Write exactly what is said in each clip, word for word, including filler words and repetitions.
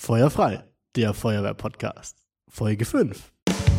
Feuerfrei, der Feuerwehr-Podcast, Folge fünf.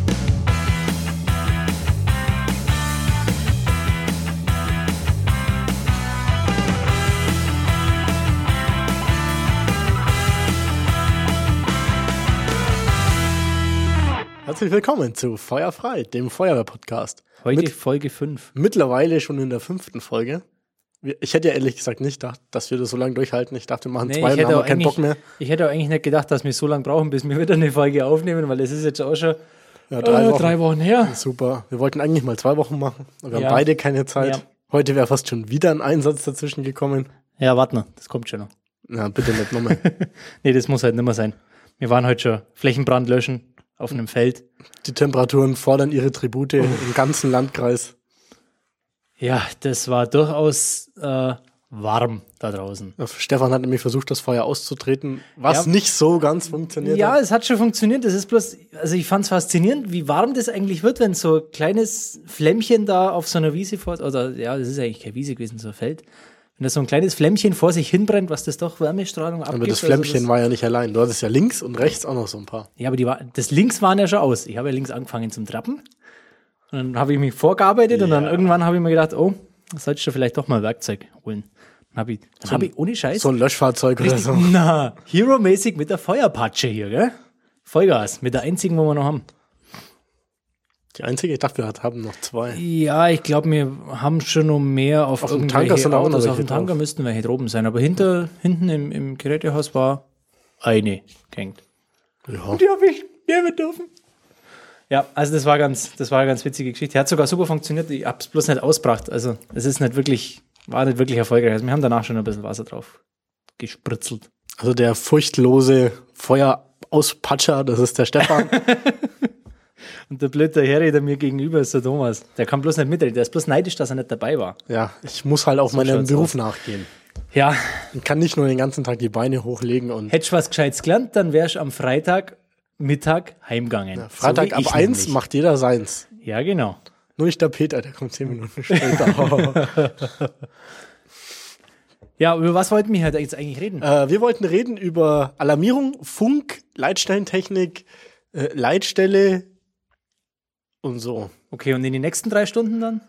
Herzlich willkommen zu Feuerfrei, dem Feuerwehr-Podcast. Heute Mit Folge fünf. Mittlerweile schon in der fünften Folge. Ich hätte ja ehrlich gesagt nicht gedacht, dass wir das so lange durchhalten. Ich dachte, wir machen Nee, zwei ich und hätte haben wir auch keinen Bock eigentlich- mehr. Ich hätte auch eigentlich nicht gedacht, dass wir so lange brauchen, bis wir wieder eine Folge aufnehmen, weil es ist jetzt auch schon Ja, drei, äh, Wochen. drei Wochen her. Super. Wir wollten eigentlich mal zwei Wochen machen, aber wir Ja. haben beide keine Zeit. Ja. Heute wäre fast schon wieder ein Einsatz dazwischen gekommen. Ja, warte noch, das kommt schon noch. Na, bitte nicht nochmal. Nee, das muss halt nicht mehr sein. Wir waren heute schon Flächenbrand löschen auf einem Feld. Die Temperaturen fordern ihre Tribute im ganzen Landkreis. Ja, das war durchaus äh, warm da draußen. Stefan hat nämlich versucht, das Feuer auszutreten, was Ja. nicht so ganz funktioniert Ja, hat. es hat schon funktioniert. Das ist bloß, also ich fand es faszinierend, wie warm das eigentlich wird, wenn so ein kleines Flämmchen da auf so einer Wiese vor, oder ja, das ist eigentlich keine Wiese gewesen, so ein Feld. Wenn das so ein kleines Flämmchen vor sich hinbrennt, was das doch Wärmestrahlung abgibt. Aber das Flämmchen also das, war ja nicht allein. Du hattest ja links und rechts auch noch so ein paar. Ja, aber die war, das links waren ja schon aus. Ich habe ja links angefangen zum Trappen. Und dann habe ich mich vorgearbeitet und dann Ja. irgendwann habe ich mir gedacht, oh, solltest du vielleicht doch mal Werkzeug holen. Dann habe ich, dann hab ich ohne Scheiß So ein Löschfahrzeug oder richtig, so. na, Hero-mäßig mit der Feuerpatsche hier, gell? Vollgas, mit der einzigen, wo wir noch haben. Die einzige, ich dachte, wir haben noch zwei. Ja, ich glaube, wir haben schon noch mehr auf, Auf dem irgendwelche Tanker sind auch noch Autos. welche Auf dem Tanker drauf. müssten welche droben sein. Aber hinter, hinten im, im Gerätehaus war eine gehängt. Ja. Die habe ich nehmen dürfen. Ja, also das war ganz, das war eine ganz witzige Geschichte. Hat sogar super funktioniert. Ich habe es bloß nicht ausgebracht. Also es ist nicht wirklich, war nicht wirklich erfolgreich. Also wir haben danach schon ein bisschen Wasser drauf gespritzelt. Also der furchtlose Feuerauspatscher, das ist der Stefan. Und der blöde Harry, der mir gegenüber ist, der Thomas. Der kann bloß nicht mitreden. Der ist bloß neidisch, dass er nicht dabei war. Ja, ich muss halt auch meinem schaut's Beruf aus. nachgehen. Ja, Ich kann nicht nur den ganzen Tag die Beine hochlegen und hättest du was Gescheites gelernt, dann wärst du am Freitag Mittag heimgegangen. Freitag So wie ich ab eins nämlich. macht jeder seins. Ja, genau. Nur nicht der Peter, der kommt zehn Minuten später. Ja, über was wollten wir heute jetzt eigentlich reden? äh, wir wollten reden über Alarmierung, Funk, Leitstellentechnik, äh, Leitstelle und so. Okay, und in den nächsten drei Stunden dann?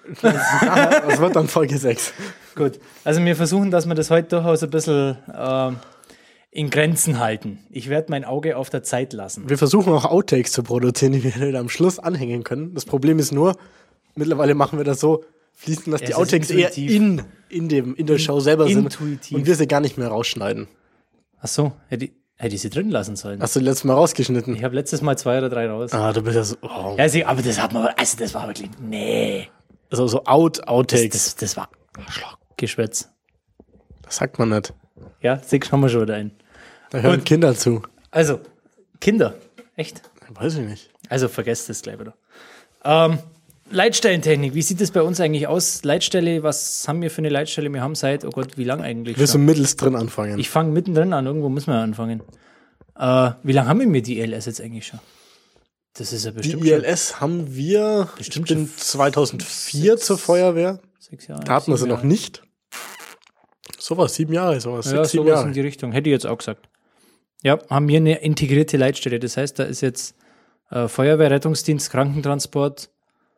Das wird dann Folge sechs. Gut. Also wir versuchen, dass wir das heute durchaus ein bisschen ähm, in Grenzen halten. Ich werde mein Auge auf der Zeit lassen. Wir versuchen auch Outtakes zu produzieren, die wir dann am Schluss anhängen können. Das Problem ist nur, mittlerweile machen wir das so, fließen, dass Ja, die es ist Outtakes eher intuitiv. in, in, dem, in der Show selber sind Intuitiv. und wir sie gar nicht mehr rausschneiden. Ach so, hätte ich, hätte ich sie drin lassen sollen. Hast du letztes Mal rausgeschnitten? Ich habe letztes Mal zwei oder drei raus. Ah, du bist ja so, oh. Ja, sie, aber das hat man, also das war wirklich, nee. also so Out, Das, Outtakes. das, das war Geschwätz. Das sagt man nicht. Ja, siehst haben wir schon wieder ein. Da hören Und- Kinder zu. Also, Kinder. Echt? Weiß ich nicht. Also vergesst das gleich wieder. Ähm, Leitstellentechnik, wie sieht das bei uns eigentlich aus? Leitstelle, was haben wir für eine Leitstelle? Wir haben seit, oh Gott, wie lange eigentlich Wir schon? müssen mittels drin anfangen. Ich fange mittendrin an, irgendwo müssen wir anfangen. Äh, wie lange haben wir mit die E L S jetzt eigentlich schon? Das ist ja die bestimmt I L S haben wir Bestimmt bestimmt schon zweitausendvier sechs- zur Feuerwehr. schon sechs Jahre. Da hatten wir sie sieben noch Jahre. nicht. Sowas, sieben Jahre, sowas, Ja, sechs, sieben sowas Jahre. in die Richtung. Hätte ich jetzt auch gesagt. Ja, haben wir eine integrierte Leitstelle. Das heißt, da ist jetzt äh, Feuerwehr, Rettungsdienst, Krankentransport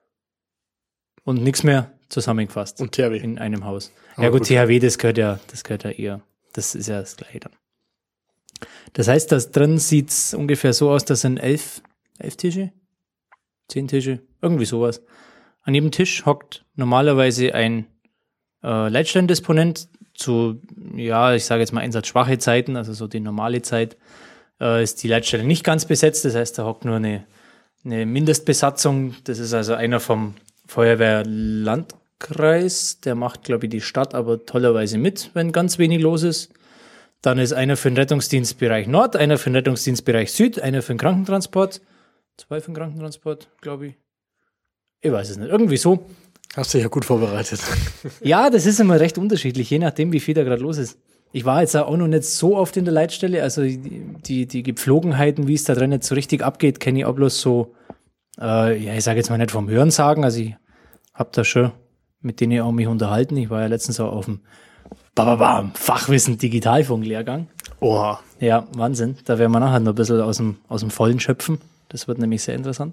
und nichts mehr zusammengefasst. Und T H W. In einem Haus. Aber Ja gut, gut. T H W, das gehört ja, das gehört ja eher. Das ist ja das Gleiche dann. Das heißt, das drin sieht's ungefähr so aus, das sind elf, elf Tische, zehn Tische, irgendwie sowas. An jedem Tisch hockt normalerweise ein äh, Leitstellendisponent zu, ja, ich sage jetzt mal einsatzschwache Zeiten, also so die normale Zeit, äh, ist die Leitstelle nicht ganz besetzt. Das heißt, da hockt nur eine, eine Mindestbesatzung. Das ist also einer vom Feuerwehrlandkreis. Der macht, glaube ich, die Stadt aber tollerweise mit, wenn ganz wenig los ist. Dann ist einer für den Rettungsdienstbereich Nord, einer für den Rettungsdienstbereich Süd, einer für den Krankentransport. Zwei für den Krankentransport, glaube ich. Ich weiß es nicht. Irgendwie so. Hast du dich ja gut vorbereitet. Ja, das ist immer recht unterschiedlich, je nachdem, wie viel da gerade los ist. Ich war jetzt auch noch nicht so oft in der Leitstelle, also die, die, die Gepflogenheiten, wie es da drin jetzt so richtig abgeht, kenne ich auch bloß so, äh, ja, ich sage jetzt mal nicht vom Hörensagen, also ich habe da schon mit denen auch mich unterhalten. Ich war ja letztens auch auf dem Bababam, Fachwissen Digitalfunk-Lehrgang. Oha. Ja, Wahnsinn. Da werden wir nachher noch ein bisschen aus dem, aus dem Vollen schöpfen. Das wird nämlich sehr interessant.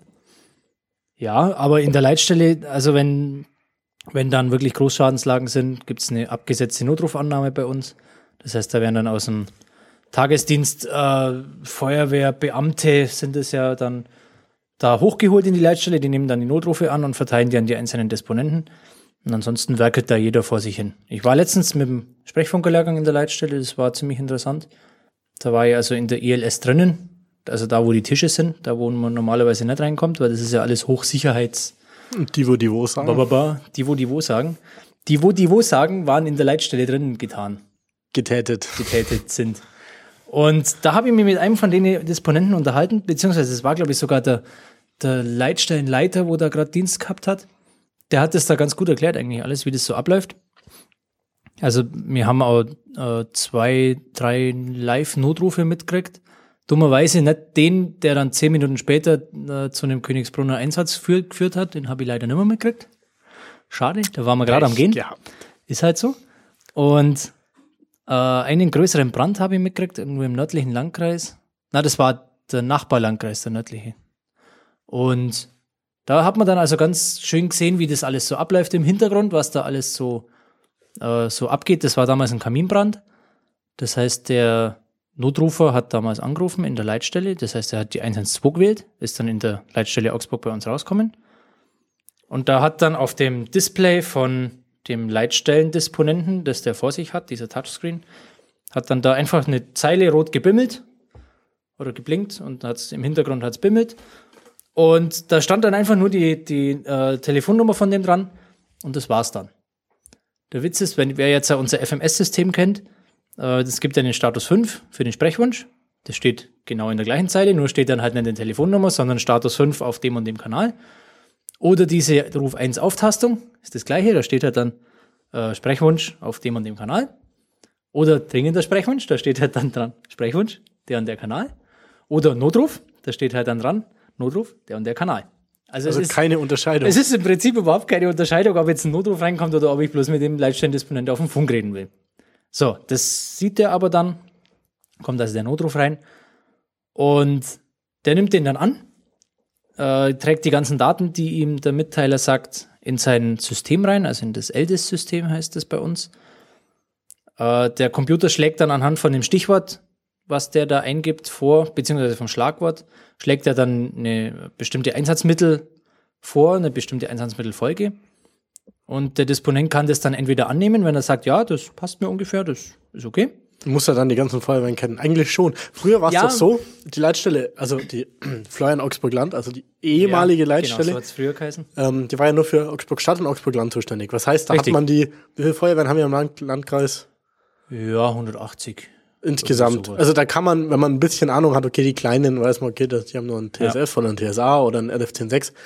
Ja, aber in der Leitstelle, also wenn, wenn dann wirklich Großschadenslagen sind, gibt es eine abgesetzte Notrufannahme bei uns. Das heißt, da werden dann aus dem Tagesdienst äh, Feuerwehrbeamte sind es ja dann da hochgeholt in die Leitstelle. Die nehmen dann die Notrufe an und verteilen die an die einzelnen Disponenten. Und ansonsten werkelt da jeder vor sich hin. Ich war letztens mit dem Sprechfunkerlehrgang in der Leitstelle, das war ziemlich interessant. Da war ich also in der E L S drinnen, also da, wo die Tische sind, da, wo man normalerweise nicht reinkommt, weil das ist ja alles Hochsicherheits... Die, wo die wo sagen. Bababa, die, wo die wo sagen. Die, wo die wo sagen, waren in der Leitstelle drinnen getan. Getätet. Getätet sind. Und da habe ich mich mit einem von den Disponenten unterhalten, beziehungsweise es war, glaube ich, sogar der, der Leitstellenleiter, wo da gerade Dienst gehabt hat. Der hat das da ganz gut erklärt eigentlich, alles, wie das so abläuft. Also wir haben auch äh, zwei, drei Live-Notrufe mitgekriegt. Dummerweise nicht den, der dann zehn Minuten später äh, zu einem Königsbrunner Einsatz für, geführt hat. Den habe ich leider nicht mehr mitgekriegt. Schade, da waren wir gerade am Gehen. Ja. Ist halt so. Und äh, einen größeren Brand habe ich mitgekriegt, irgendwo im nördlichen Landkreis. Na, das war der Nachbarlandkreis, der nördliche. Und da hat man dann also ganz schön gesehen, wie das alles so abläuft im Hintergrund, was da alles so, äh, so abgeht. Das war damals ein Kaminbrand. Das heißt, der Notrufer hat damals angerufen in der Leitstelle. Das heißt, er hat die eins eins zwei gewählt, ist dann in der Leitstelle Augsburg bei uns rausgekommen. Und da hat dann auf dem Display von dem Leitstellendisponenten, das der vor sich hat, dieser Touchscreen, hat dann da einfach eine Zeile rot gebimmelt oder geblinkt und hat's, im Hintergrund hat es bimmelt. Und da stand dann einfach nur die, die äh, Telefonnummer von dem dran und das war's dann. Der Witz ist, wenn wer jetzt unser F M S-System kennt, äh, das gibt ja den Status fünf für den Sprechwunsch. Das steht genau in der gleichen Zeile, nur steht dann halt nicht die Telefonnummer, sondern Status fünf auf dem und dem Kanal. Oder diese Ruf eins Auftastung, ist das gleiche, da steht halt dann äh, Sprechwunsch auf dem und dem Kanal. Oder dringender Sprechwunsch, da steht halt dann dran Sprechwunsch, der und der Kanal. Oder Notruf, da steht halt dann dran Notruf, der und der Kanal. Also, Also es ist keine Unterscheidung. Es ist im Prinzip überhaupt keine Unterscheidung, ob jetzt ein Notruf reinkommt oder ob ich bloß mit dem Leitstellendisponent auf dem Funk reden will. So, das sieht er aber dann, kommt also der Notruf rein und der nimmt den dann an, äh, trägt die ganzen Daten, die ihm der Mitteiler sagt, in sein System rein, also in das L D I S-System heißt das bei uns. Äh, der Computer schlägt dann anhand von dem Stichwort, was der da eingibt, vor, beziehungsweise vom Schlagwort, schlägt er dann eine bestimmte Einsatzmittel vor, eine bestimmte Einsatzmittelfolge. Und der Disponent kann das dann entweder annehmen, wenn er sagt, ja, das passt mir ungefähr, das ist okay. Muss er dann die ganzen Feuerwehren kennen? Eigentlich schon. Früher war es Ja. doch so, die Leitstelle, also die Florian Augsburg-Land, also die ehemalige ja, Leitstelle, Genau, so hat es früher geheißen. ähm, die war ja nur für Augsburg-Stadt und Augsburg-Land zuständig. Was heißt, da Richtig. hat man die, wie viele Feuerwehren haben wir im Land, Landkreis? Ja, hundertachtzig. Insgesamt. sowas. Also da kann man, wenn man ein bisschen Ahnung hat, okay, die Kleinen, weiß man, okay, das, die haben nur einen T S F oder einen T S A oder einen L F zehn sechs.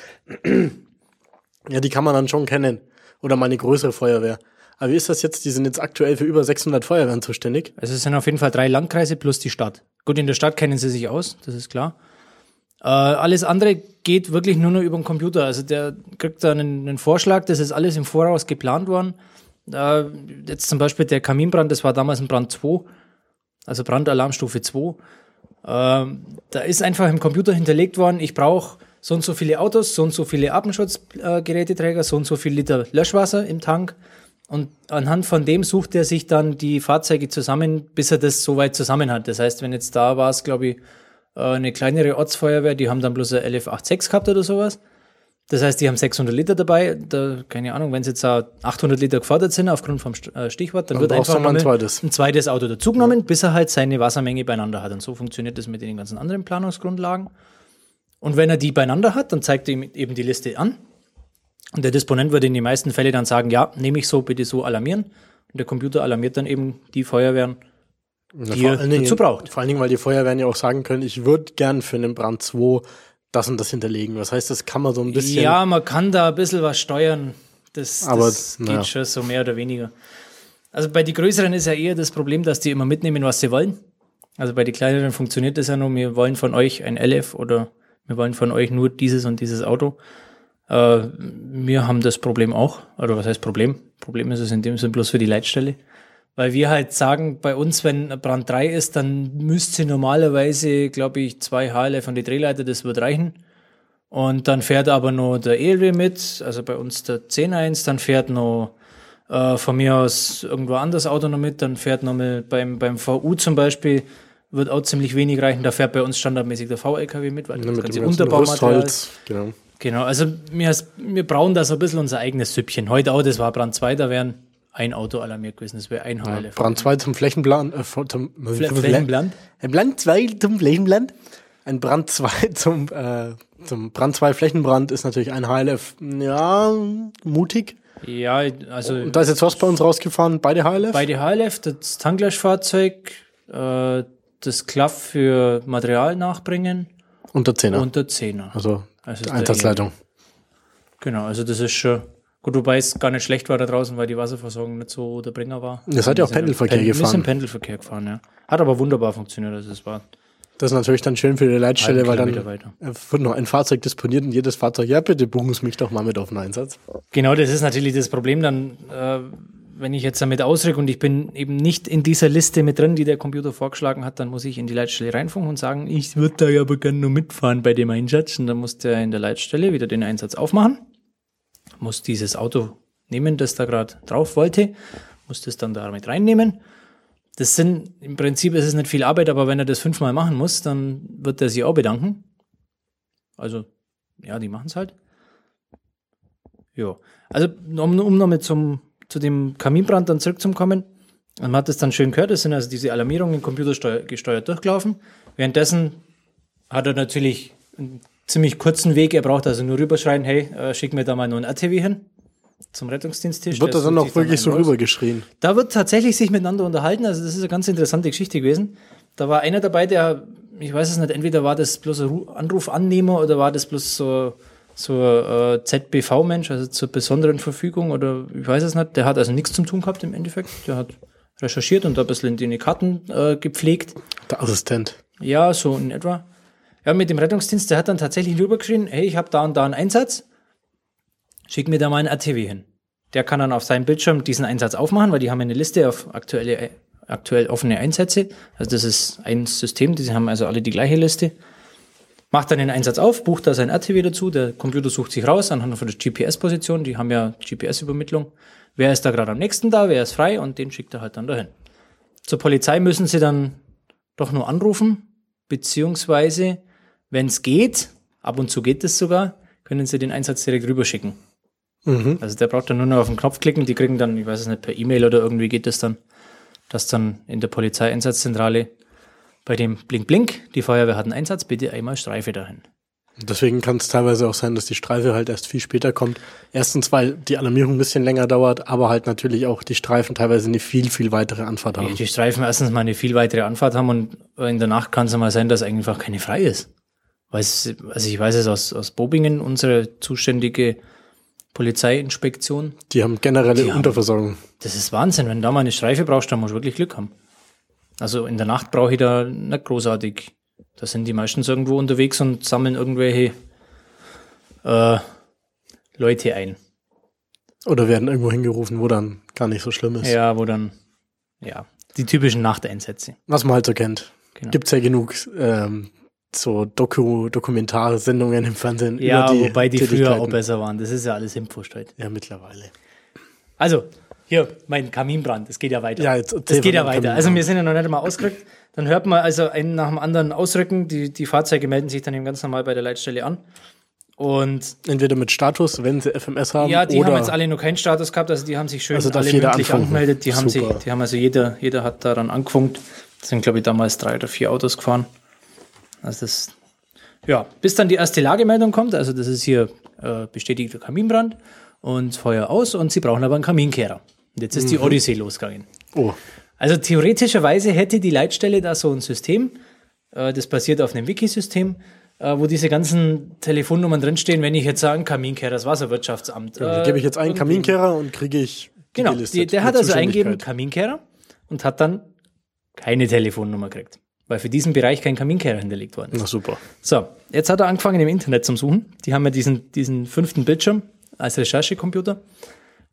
Ja, die kann man dann schon kennen. Oder mal eine größere Feuerwehr. Aber wie ist das jetzt? Die sind jetzt aktuell für über sechshundert Feuerwehren zuständig. Also es sind auf jeden Fall drei Landkreise plus die Stadt. Gut, in der Stadt kennen sie sich aus, das ist klar. Äh, alles andere geht wirklich nur noch über den Computer. Also der kriegt da einen, einen Vorschlag, das ist alles im Voraus geplant worden. Äh, jetzt zum Beispiel der Kaminbrand, das war damals ein Brand zwei, also Brandalarmstufe zwei. Äh, da ist einfach im Computer hinterlegt worden, ich brauche so und so viele Autos, so und so viele Atemschutzgeräteträger, so und so viel Liter Löschwasser im Tank. Und anhand von dem sucht er sich dann die Fahrzeuge zusammen, bis er das soweit zusammen hat. Das heißt, wenn jetzt da war es, glaube ich, eine kleinere Ortsfeuerwehr, die haben dann bloß eine L F sechsundachtzig gehabt oder sowas. Das heißt, die haben sechshundert Liter dabei. Da, keine Ahnung, wenn es jetzt achthundert Liter gefordert sind aufgrund vom Stichwort, dann, dann wird einfach noch ein zweites. ein zweites Auto dazugenommen, bis er halt seine Wassermenge beieinander hat. Und so funktioniert das mit den ganzen anderen Planungsgrundlagen. Und wenn er die beieinander hat, dann zeigt er ihm eben die Liste an. Und der Disponent würde in den meisten Fällen dann sagen, ja, nehme ich so, bitte so alarmieren. Und der Computer alarmiert dann eben die Feuerwehren, die Ja, er dazu braucht. Vor allen Dingen, weil die Feuerwehren ja auch sagen können, ich würde gern für einen Brand zwei das und das hinterlegen. Was heißt, das kann man so ein bisschen... Ja, man kann da ein bisschen was steuern. Das, Aber, das geht naja. schon so mehr oder weniger. Also bei den Größeren ist ja eher das Problem, dass die immer mitnehmen, was sie wollen. Also bei den Kleineren funktioniert das ja nur, wir wollen von euch ein L F oder wir wollen von euch nur dieses und dieses Auto. Äh, wir haben das Problem auch. Oder was heißt Problem? Problem ist es in dem Sinne bloß für die Leitstelle. weil wir halt sagen, bei uns, wenn Brand drei ist, dann müsste normalerweise, glaube ich, zwei H L F und die Drehleiter, das wird reichen. Und dann fährt aber noch der E L W mit, also bei uns der zehn eins, dann fährt noch äh, von mir aus irgendwo anders Auto noch mit, dann fährt noch mal beim, beim V U zum Beispiel, wird auch ziemlich wenig reichen, da fährt bei uns standardmäßig der V-L K W mit, weil ja, das mit ganze dem Unterbaumaterial ist. Genau. Genau, also wir, wir brauchen da so ein bisschen unser eigenes Süppchen. Heute auch, das war Brand zwei, da wären ein Auto alarmiert gewesen, das wäre ein H L F. Ja, Brand zwei zum Flächenplan, äh, zum Fl Flächenplan. Ein Brand zwei zum Flächenplan. Ein Brand zwei zum, äh, zum Brand zwei Flächenbrand ist natürlich ein H L F, ja, mutig. Ja, also. Und da ist jetzt was bei uns rausgefahren, beide H L F? Beide H L F, das Tanklöschfahrzeug, äh, das Klaff für Material nachbringen. Und der Zehner. Und der Zehner. Also, also die Einsatzleitung. Genau, also das ist schon, gut, wobei es gar nicht schlecht war da draußen, weil die Wasserversorgung nicht so der Bringer war. Ihr seid ja auch Pendelverkehr Pen gefahren. Wir sind Pendelverkehr gefahren, ja. Hat aber wunderbar funktioniert, also es war. Das ist natürlich dann schön für die Leitstelle, weil dann weiter. wird noch ein Fahrzeug disponiert und jedes Fahrzeug, ja bitte buchen Sie mich doch mal mit auf den Einsatz. Genau, das ist natürlich das Problem dann, äh, wenn ich jetzt damit ausrücke und ich bin eben nicht in dieser Liste mit drin, die der Computer vorgeschlagen hat, dann muss ich in die Leitstelle reinfunken und sagen, ich würde da ja aber gerne nur mitfahren bei dem Einsatz. Und dann muss der in der Leitstelle wieder den Einsatz aufmachen, muss dieses Auto nehmen, das da gerade drauf wollte, muss das dann da mit reinnehmen. Das sind, im Prinzip ist es nicht viel Arbeit, aber wenn er das fünfmal machen muss, dann wird er sich auch bedanken. Also, ja, die machen es halt. Ja, also um, um nochmal zum zu dem Kaminbrand dann zurückzukommen. Man hat das dann schön gehört, das sind also diese Alarmierungen computergesteuert durchgelaufen. Währenddessen hat er natürlich einen ziemlich kurzen Weg, er braucht also nur rüberschreien, hey, äh, schick mir da mal nur ein R T W hin zum Rettungsdiensttisch. Wird das dann auch wirklich so rübergeschrien? Da wird tatsächlich sich miteinander unterhalten, also das ist eine ganz interessante Geschichte gewesen. Da war einer dabei, der, ich weiß es nicht, entweder war das bloß ein Anrufannehmer oder war das bloß so so äh, Z B V-Mensch, also zur besonderen Verfügung oder ich weiß es nicht. Der hat also nichts zum tun gehabt im Endeffekt. Der hat recherchiert und da ein bisschen die Karten äh, gepflegt. Der Assistent. Ja, so in etwa. Ja, mit dem Rettungsdienst, der hat dann tatsächlich rübergeschrien, hey, ich habe da und da einen Einsatz, schick mir da mal einen R T W hin. Der kann dann auf seinem Bildschirm diesen Einsatz aufmachen, weil die haben eine Liste auf aktuelle, aktuell offene Einsätze. Also das ist ein System, die haben also alle die gleiche Liste. Macht dann den Einsatz auf, bucht da sein R T W dazu, der Computer sucht sich raus anhand von der G P S-Position, die haben ja G P S-Übermittlung. Wer ist da gerade am nächsten da, wer ist frei und den schickt er halt dann dahin. Zur Polizei müssen sie dann doch nur anrufen, beziehungsweise, wenn es geht, ab und zu geht es sogar, können sie den Einsatz direkt rüberschicken. Mhm. Also der braucht dann nur noch auf den Knopf klicken, die kriegen dann, ich weiß es nicht, per E-Mail oder irgendwie geht das dann, dass dann in der Polizeieinsatzzentrale bei dem Blink Blink, die Feuerwehr hat einen Einsatz, bitte einmal Streife dahin. Deswegen kann es teilweise auch sein, dass die Streife halt erst viel später kommt. Erstens, weil die Alarmierung ein bisschen länger dauert, aber halt natürlich auch die Streifen teilweise eine viel, viel weitere Anfahrt haben. Die Streifen erstens mal eine viel weitere Anfahrt haben und in der Nacht kann es mal sein, dass einfach keine frei ist. Weiß, also ich weiß es aus, aus Bobingen, unsere zuständige Polizeiinspektion. Die haben generelle die Unterversorgung. Haben, das ist Wahnsinn, wenn du da mal eine Streife brauchst, dann musst du wirklich Glück haben. Also in der Nacht brauche ich da nicht großartig. Da sind die meistens irgendwo unterwegs und sammeln irgendwelche äh, Leute ein. Oder werden irgendwo hingerufen, wo dann gar nicht so schlimm ist. Ja, wo dann, ja, die typischen Nachteinsätze. Was man halt so kennt. Genau. Gibt's ja genug ähm, so Doku, Dokumentarsendungen im Fernsehen. Ja, über die wobei die früher auch besser waren. Das ist ja alles Impfwurst heute. Ja, mittlerweile. Also, hier, mein Kaminbrand, das geht ja weiter. Ja, jetzt das geht ja weiter. Also wir sind ja noch nicht einmal ausgerückt. Dann hört man also einen nach dem anderen ausrücken. Die, die Fahrzeuge melden sich dann eben ganz normal bei der Leitstelle an. Und entweder mit Status, wenn sie F M S haben, ja, die oder haben jetzt alle noch keinen Status gehabt, also die haben sich schön also alle mündlich angemeldet. Die haben, sich, die haben also jeder, jeder hat daran angefunkt. Das sind, glaube ich, damals drei oder vier Autos gefahren. Also das, ja, bis dann die erste Lagemeldung kommt, also das ist hier äh, bestätigter Kaminbrand und Feuer aus und sie brauchen aber einen Kaminkehrer. Und jetzt ist mhm. die Odyssee losgegangen. Oh. Also theoretischerweise hätte die Leitstelle da so ein System, äh, das basiert auf einem Wiki-System, äh, wo diese ganzen Telefonnummern drinstehen, wenn ich jetzt sage, Kaminkehrer, das Wasserwirtschaftsamt. Ja, äh, gebe ich jetzt einen Kaminkehrer und kriege ich die Genau, die, der hat also eingegeben Kaminkehrer und hat dann keine Telefonnummer gekriegt, weil für diesen Bereich kein Kaminkehrer hinterlegt worden ist. Na super. So, jetzt hat er angefangen im Internet zu suchen. Die haben ja diesen, diesen fünften Bildschirm als Recherchecomputer.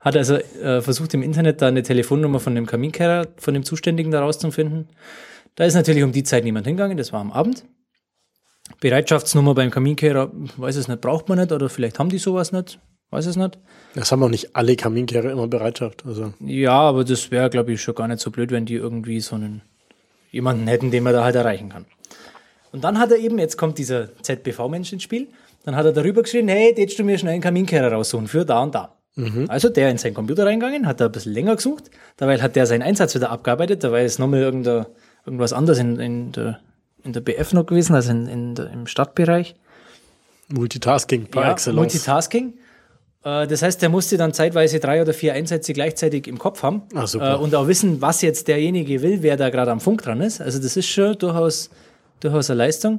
hat also äh, versucht im Internet da eine Telefonnummer von dem Kaminkehrer, von dem Zuständigen da rauszufinden. Da ist natürlich um die Zeit niemand hingegangen, das war am Abend. Bereitschaftsnummer beim Kaminkehrer, weiß es nicht, braucht man nicht oder vielleicht haben die sowas nicht, weiß es nicht. Das haben auch nicht alle Kaminkehrer immer Bereitschaft. Also. Ja, aber das wäre, glaube ich, schon gar nicht so blöd, wenn die irgendwie so einen jemanden hätten, den man da halt erreichen kann. Und dann hat er eben, jetzt kommt dieser Z B V-Mensch ins Spiel, dann hat er darüber geschrieben, hey, tätst du mir schnell einen Kaminkehrer raussuchen für da und da. Mhm. Also der in seinen Computer reingegangen, hat da ein bisschen länger gesucht, dabei hat der seinen Einsatz wieder abgearbeitet, dabei ist nochmal irgendwas anderes in, in der in der B F noch gewesen, also in, in der, im Stadtbereich. Multitasking par ja, excellence. Multitasking. Äh, das heißt, der musste dann zeitweise drei oder vier Einsätze gleichzeitig im Kopf haben. Ach, super. Äh, und auch wissen, was jetzt derjenige will, wer da gerade am Funk dran ist. Also das ist schon durchaus, durchaus eine Leistung.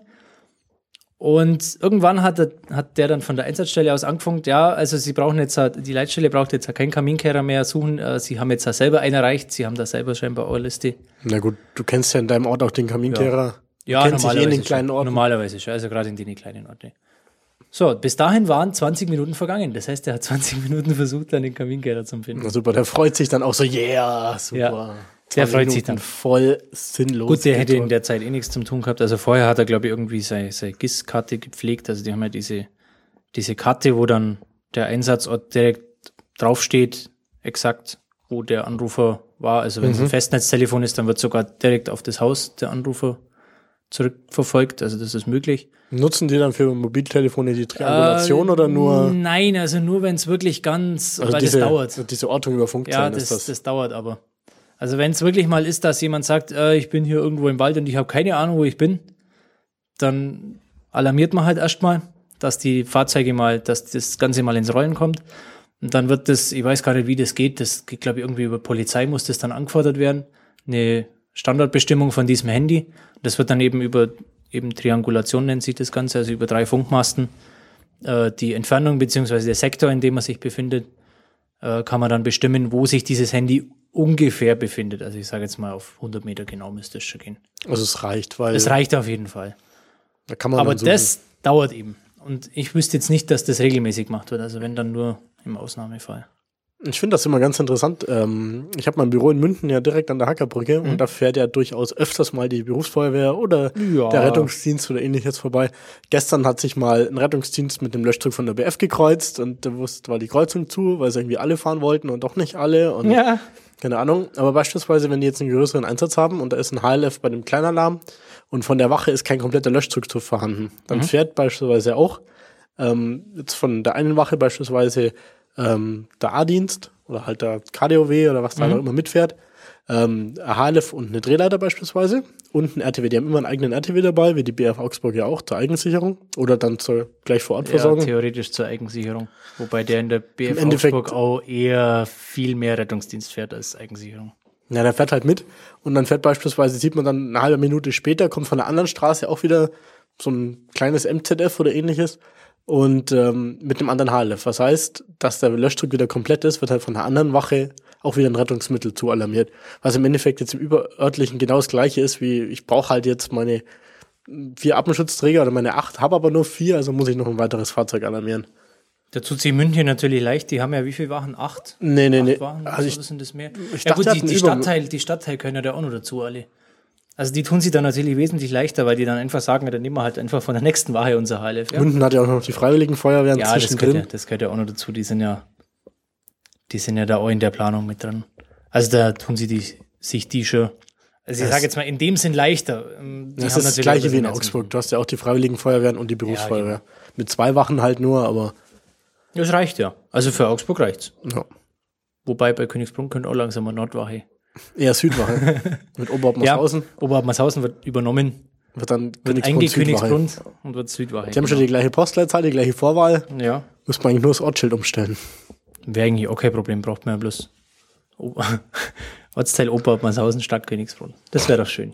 Und irgendwann hat, er, hat der dann von der Einsatzstelle aus angefangen, ja, also sie brauchen jetzt, die Leitstelle braucht jetzt keinen Kaminkehrer mehr suchen, sie haben jetzt selber einen erreicht, sie haben da selber scheinbar eine Liste. Na gut, du kennst ja in deinem Ort auch den Kaminkehrer. Ja. Ja, kennt sich eh in den schon. kleinen Orten. Normalerweise schon, also gerade in den kleinen Orten. So, bis dahin waren zwanzig Minuten vergangen. Das heißt, er hat zwanzig Minuten versucht, dann den Kaminkehrer zu finden. Na super, der freut sich dann auch so, yeah, super. Ja, der freut sich dann. Voll sinnlos. Gut, der hätte in der Zeit eh nichts zum tun gehabt. Also vorher hat er, glaube ich, irgendwie seine, seine G I S-Karte gepflegt. Also die haben ja diese, diese Karte, wo dann der Einsatzort direkt draufsteht, exakt, wo der Anrufer war. Also wenn mhm. es ein Festnetztelefon ist, dann wird sogar direkt auf das Haus der Anrufer zurückverfolgt, also das ist möglich. Nutzen die dann für Mobiltelefone die Triangulation äh, oder nur? Nein, also nur wenn es wirklich ganz, also weil diese, das dauert. Diese Ortung über Funk ja, das, ist das. das dauert aber. Also wenn es wirklich mal ist, dass jemand sagt, äh, ich bin hier irgendwo im Wald und ich habe keine Ahnung, wo ich bin, dann alarmiert man halt erstmal, dass die Fahrzeuge mal, dass das Ganze mal ins Rollen kommt. Und dann wird das, ich weiß gar nicht, wie das geht, das geht, glaube ich, irgendwie über Polizei muss das dann angefordert werden. Eine Standardbestimmung von diesem Handy. Das wird dann eben über eben Triangulation nennt sich das Ganze, also über drei Funkmasten. Äh, die Entfernung beziehungsweise der Sektor, in dem man sich befindet, äh, kann man dann bestimmen, wo sich dieses Handy ungefähr befindet. Also ich sage jetzt mal auf hundert Meter genau müsste es schon gehen. Also es reicht, weil... Es reicht auf jeden Fall. Da kann man Aber dann das dauert eben. Und ich wüsste jetzt nicht, dass das regelmäßig gemacht wird. Also wenn dann nur im Ausnahmefall. Ich finde das immer ganz interessant. Ich habe mein Büro in München ja direkt an der Hackerbrücke mhm. und da fährt ja durchaus öfters mal die Berufsfeuerwehr oder ja. der Rettungsdienst oder ähnliches vorbei. Gestern hat sich mal ein Rettungsdienst mit dem Löschdruck von der B F gekreuzt und da wusste, war die Kreuzung zu, weil es irgendwie alle fahren wollten und doch nicht alle. Und ja. Keine Ahnung. Aber beispielsweise, wenn die jetzt einen größeren Einsatz haben und da ist ein H L F bei dem Kleinalarm und von der Wache ist kein kompletter Löschdruck zu vorhanden, dann mhm. fährt beispielsweise auch ähm, jetzt von der einen Wache beispielsweise ähm, der A-Dienst oder halt der K D O W oder was da mhm. immer mitfährt, ähm, ein H L F und eine Drehleiter beispielsweise und ein R T W. Die haben immer einen eigenen R T W dabei, wie die B F Augsburg ja auch, zur Eigensicherung oder dann zur gleich vor Ort Versorgung. Ja, theoretisch zur Eigensicherung. Wobei der in der B F Im Augsburg auch eher viel mehr Rettungsdienst fährt als Eigensicherung. Ja, der fährt halt mit und dann fährt beispielsweise, sieht man dann eine halbe Minute später, kommt von der anderen Straße auch wieder so ein kleines M Z F oder ähnliches und ähm, mit einem anderen H L F. Was heißt, dass der Löschdruck wieder komplett ist, wird halt von der anderen Wache auch wieder ein Rettungsmittel zu alarmiert. Was im Endeffekt jetzt im Überörtlichen genau das Gleiche ist, wie ich brauche halt jetzt meine vier Atemschutzträger oder meine acht, habe aber nur vier, also muss ich noch ein weiteres Fahrzeug alarmieren. Da tut sich München natürlich leicht, die haben ja wie viel Wachen? Acht? Nee, nee, Acht nee. Wachen, also oder sind das mehr? Ich ja dachte, gut, die, die Stadtteile, die Stadtteile können ja da auch noch dazu alle. Also die tun sich dann natürlich wesentlich leichter, weil die dann einfach sagen, ja, dann nehmen wir halt einfach von der nächsten Wache unser H L F. Ja? München hat ja auch noch die Freiwilligen Feuerwehren ja, zwischendrin. Das gehört ja, das gehört ja auch noch dazu, die sind ja, die sind ja da auch in der Planung mit drin. Also da tun sie die, sich die schon, also ich sage jetzt mal, in dem Sinn leichter. Die das ist das Gleiche wie in Augsburg. Du hast ja auch die Freiwilligen Feuerwehren und die Berufsfeuerwehr. Ja, genau. Mit zwei Wachen halt nur, aber... Das reicht ja. Also für Augsburg reicht's. Ja. Wobei bei Königsbrunn könnte auch langsam eine Nordwache. Eher Südwache. Mit Oberhartmannshausen. Ja, Oberhartmannshausen wird übernommen. Wird dann wird Königsbrunn und wird Südwache. Die haben schon die gleiche Postleitzahl, die gleiche Vorwahl. Ja. Muss man eigentlich nur das Ortsschild umstellen. Wäre eigentlich auch kein Problem, braucht man ja bloß Ortsteil Oberhartmannshausen, Stadt Königsbrunn. Das wäre doch schön.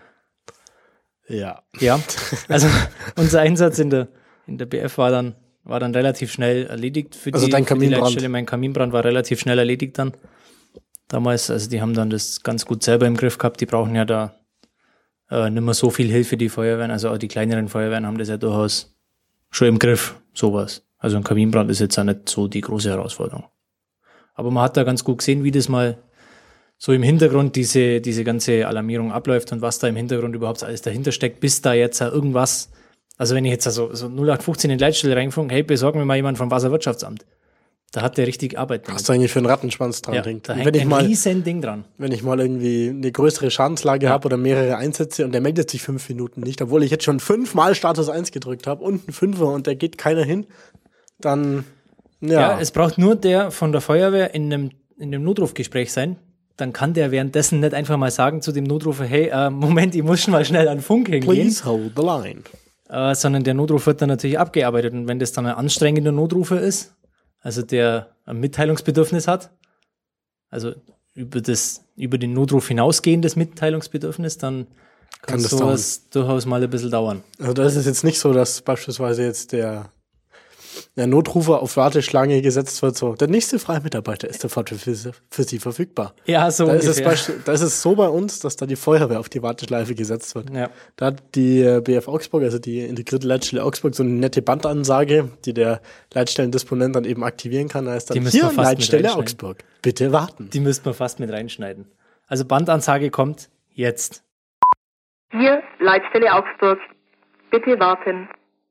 Ja. Ja, also unser Einsatz in der, in der B F war dann, war dann relativ schnell erledigt für die, also dein für die Kaminbrand. Leitstelle. Mein Kaminbrand war relativ schnell erledigt dann. Damals, also die haben dann das ganz gut selber im Griff gehabt. Die brauchen ja da äh, nicht mehr so viel Hilfe, die Feuerwehren. Also auch die kleineren Feuerwehren haben das ja durchaus schon im Griff, sowas. Also ein Kaminbrand ist jetzt auch nicht so die große Herausforderung. Aber man hat da ganz gut gesehen, wie das mal so im Hintergrund diese, diese ganze Alarmierung abläuft und was da im Hintergrund überhaupt alles dahinter steckt, bis da jetzt irgendwas, also wenn ich jetzt also so null acht fünfzehn in die Leitstelle reingefunkt, hey, besorgen wir mal jemanden vom Wasserwirtschaftsamt. Da hat der richtig Arbeit damit. Was da eigentlich für einen Rattenschwanz dran ja, hängt. Da hängt wenn ich ein mal, riesen Ding dran. Wenn ich mal irgendwie eine größere Schadenslage ja. habe oder mehrere Einsätze und der meldet sich fünf Minuten nicht, obwohl ich jetzt schon fünfmal Status eins gedrückt habe und einen Fünfer und der geht keiner hin, dann, ja. Ja, es braucht nur der von der Feuerwehr in einem, in einem Notrufgespräch sein, dann kann der währenddessen nicht einfach mal sagen zu dem Notrufer, hey, äh, Moment, ich muss schon mal schnell an Funk hingehen. Please hold the line. Äh, sondern der Notruf wird dann natürlich abgearbeitet und wenn das dann ein anstrengender Notrufer ist, also der ein Mitteilungsbedürfnis hat, also über das, über den Notruf hinausgehendes Mitteilungsbedürfnis, dann kann, kann das sowas dauern. durchaus mal ein bisschen dauern. Also da ist es jetzt nicht so, dass beispielsweise jetzt der, der Notrufer auf Warteschlange gesetzt wird, so, der nächste freie Mitarbeiter ist sofort für, für, für Sie verfügbar. Ja, so da ist, es Beispiel, da ist es so bei uns, dass da die Feuerwehr auf die Warteschleife gesetzt wird. Ja. Da hat die B F Augsburg, also die integrierte Leitstelle Augsburg, so eine nette Bandansage, die der Leitstellendisponent dann eben aktivieren kann. Da ist dann hier Leitstelle Augsburg. Bitte warten. Die müsste man fast mit reinschneiden. Also Bandansage kommt jetzt. Hier Leitstelle Augsburg. Bitte warten.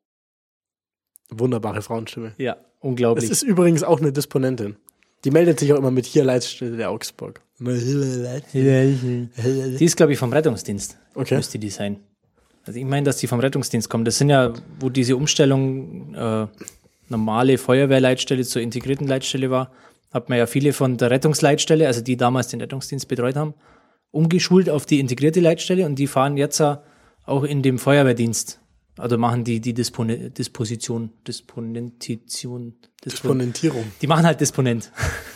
Wunderbare Frauenstimme. Ja, unglaublich. Es ist übrigens auch eine Disponentin. Die meldet sich auch immer mit hier Leitstelle der Augsburg. Die ist, glaube ich, vom Rettungsdienst. Okay. Müsste die sein. Also ich meine, dass die vom Rettungsdienst kommt. Das sind ja, wo diese Umstellung äh, normale Feuerwehrleitstelle zur integrierten Leitstelle war, hat man ja viele von der Rettungsleitstelle, also die damals den Rettungsdienst betreut haben, umgeschult auf die integrierte Leitstelle und die fahren jetzt auch in dem Feuerwehrdienst. Also machen die die Dispone, Disposition, Disponentition, Dispon Disponentierung. Die machen halt Disponent.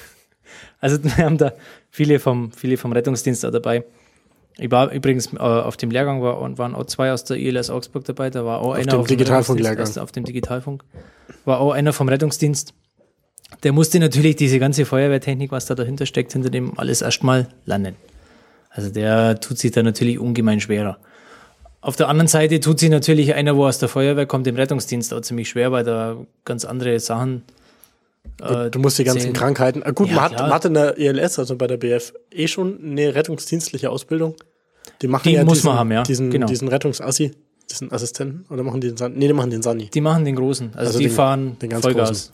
Also wir haben da viele vom, viele vom Rettungsdienst da dabei. Ich war übrigens äh, auf dem Lehrgang, war, waren auch zwei aus der I L S Augsburg dabei, da war auch auf einer dem auf Digitalfunk-Lehrgang. Auf dem Digitalfunk. War auch einer vom Rettungsdienst. Der musste natürlich diese ganze Feuerwehrtechnik, was da dahinter steckt, hinter dem alles erstmal lernen. Also der tut sich da natürlich ungemein schwerer. Auf der anderen Seite tut sich natürlich einer, wo aus der Feuerwehr kommt, im Rettungsdienst auch ziemlich schwer, weil da ganz andere Sachen äh, Du musst die ganzen zählen. Krankheiten. Ah, gut, ja, man, hat, man hat in der I L S, also bei der B F, eh schon eine rettungsdienstliche Ausbildung. Die machen die ja muss diesen, man haben, ja. diesen, genau. diesen Rettungsassi, diesen Assistenten, oder machen die den Sani? Nee, die machen den Sani. Die machen den großen, also, also die den, fahren den ganz Vollgas. Großen.